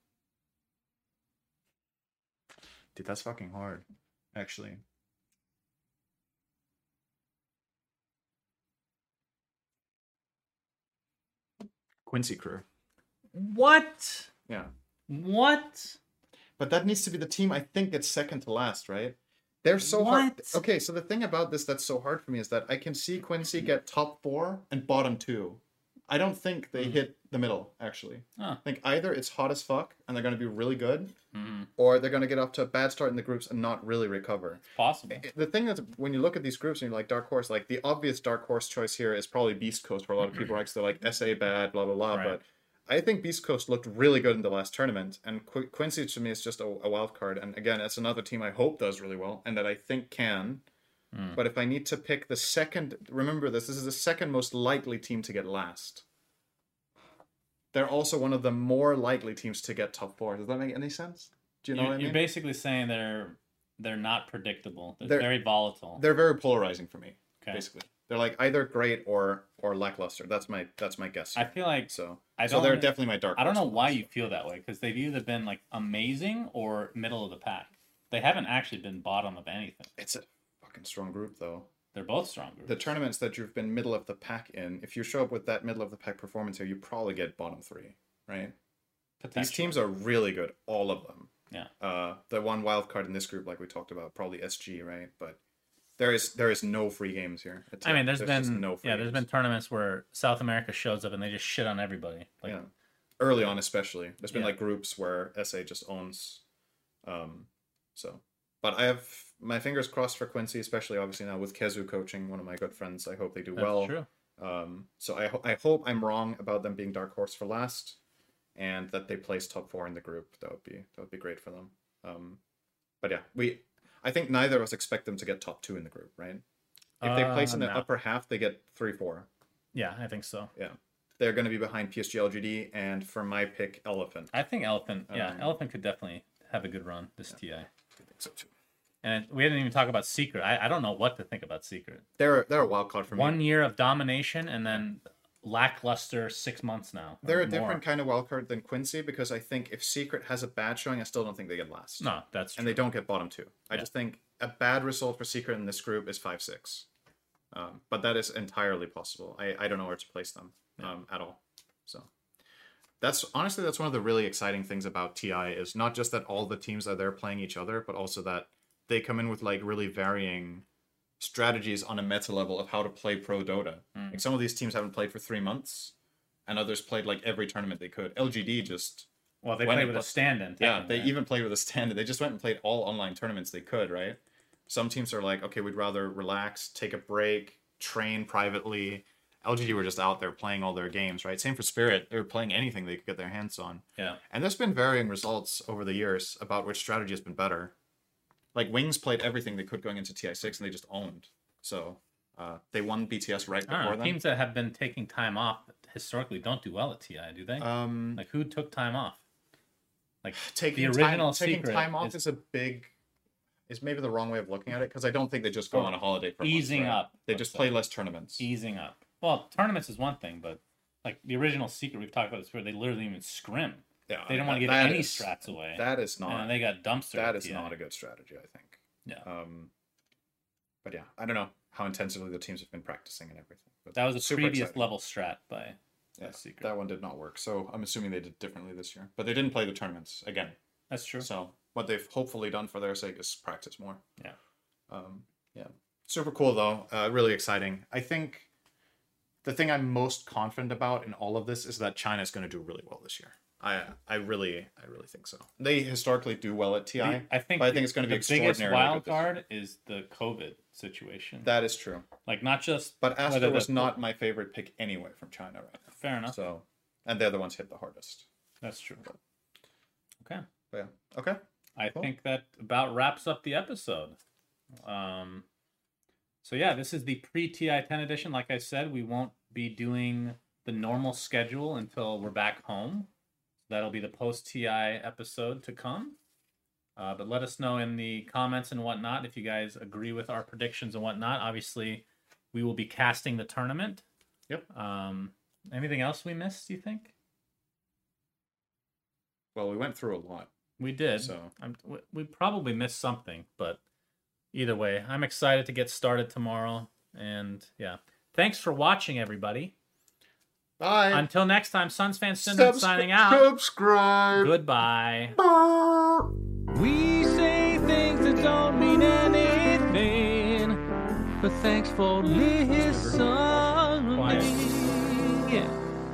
Dude, that's fucking hard, actually. Quincy Crew. What? Yeah. What? But that needs to be the team I think gets second to last, right? They're so hard. Okay, so the thing about this that's so hard for me is that I can see Quincy get top 4 and bottom 2. I don't think they hit the middle, actually. I think either it's hot as fuck and they're going to be really good, or they're going to get off to a bad start in the groups and not really recover. Possible. The thing is, when you look at these groups and you're like, dark horse, like the obvious dark horse choice here is probably Beast Coast for a lot of people, right? So they're like, SA bad, blah, blah, blah. Right. But I think Beast Coast looked really good in the last tournament, and Quincy to me is just a wild card. And again, it's another team I hope does really well and that I think can. But if I need to pick the second, remember this is the second most likely team to get last. They're also one of the more likely teams to get top 4. Does that make any sense? Do you know what I mean? You're basically saying they're not predictable. They're very volatile. They're very polarizing for me. Okay. Basically, they're like either great or lackluster. That's my guess. I feel like so. I So don't. they're definitely my dark. I don't know horse why ones. you feel that way, because they've either been like amazing or middle of the pack. They haven't actually been bottom of anything. It's a fucking strong group, though. They're both strong groups. The tournaments that you've been middle of the pack in, if you show up with that middle of the pack performance here, you probably get bottom 3, right? These Potentially. teams are really good, all of them. Yeah. The one wild card in this group, like we talked about, probably SG, right? But there is no free games here. I mean, there's just been no free there's games. been tournaments where South America shows up and they just shit on everybody. Like, Yeah. Early on, especially. There's been Yeah. like groups where SA just owns. So, but I have my fingers crossed for Quincy, especially obviously now with Kezu coaching, one of my good friends. I hope they do that's well. true. So I hope I'm wrong about them being dark horse for last, and that they place top 4 in the group. That would be great for them. But yeah, I think neither of us expect them to get top 2 in the group, right? If they place in the No. upper half, they get 3-4. Yeah, I think so. Yeah. They're going to be behind PSG LGD, and for my pick, Elephant. I think Elephant. Yeah, Elephant could definitely have a good run this TI. I think so too. And we didn't even talk about Secret. I don't know what to think about Secret. They're a wild card for me. 1 year of domination and then lackluster 6 months now. They're or a different more. kind of wild card than Quincy, because I think if Secret has a bad showing, I still don't think they get last. No, that's true. And they don't get bottom 2. I just think a bad result for Secret in this group is 5-6. But that is entirely possible. I don't know where to place them at all. So that's one of the really exciting things about TI is not just that all the teams are there playing each other, but also that they come in with like really varying strategies on a meta level of how to play pro Dota. Like some of these teams haven't played for 3 months, and others played like every tournament they could. LGD just Well, they when played it with a was- stand-in. yeah, technically. they even played with a stand. They just went and played all online tournaments they could, right? Some teams are like, okay, we'd rather relax, take a break, train privately. LGD were just out there playing all their games, right? Same for Spirit. They were playing anything they could get their hands on. Yeah. And there's been varying results over the years about which strategy has been better. Like Wings played everything they could going into TI6 and they just owned. So they won BTS right I don't before know. them. Teams that have been taking time off historically don't do well at TI, do they? Like who took time off? Like taking the original taking Secret time off is maybe the wrong way of looking at it, because I don't think they just go on a holiday for a month, easing right? up, They let's just say. play less tournaments. easing up. Well, tournaments is one thing, but like the original Secret we've talked about this where they literally didn't even scrim. Yeah, They didn't want to give that any is- strats away. That is not. And they got dumpster. That at is TI. not a good strategy, I think. Yeah. But yeah, I don't know how intensively the teams have been practicing and everything. But That was a super previous exciting. level strat by Yeah, Secret. that one did not work. So I'm assuming they did differently this year. But they didn't play the tournaments again. That's true. So what they've hopefully done for their sake is practice more. Yeah. Yeah. Super cool though. Really exciting. I think the thing I'm most confident about in all of this is that China is going to do really well this year. I really think so. They historically do well at TI. I think but I think it's going to be the biggest extraordinary. wild card is the COVID situation. That is true. Like not just But Astra whether was the- not my favorite pick anyway from China right now. fair enough. So, and they're the ones hit the hardest. That's true. Okay. But yeah. Okay. I Cool. think that about wraps up the episode. So yeah, this is the pre-TI 10 edition. Like I said, we won't be doing the normal schedule until we're back home. That'll be the post-TI episode to come. But let us know in the comments and whatnot if you guys agree with our predictions and whatnot. Obviously, we will be casting the tournament. Yep. Anything else we missed, do you think? Well, we went through a lot. We did. So- We probably missed something, but either way, I'm excited to get started tomorrow. And yeah, thanks for watching, everybody. Bye. Until next time, Suns fan Syndrome signing out. Subscribe. Goodbye. We say things that don't mean anything, but thanks for listening. Quiet. Yeah.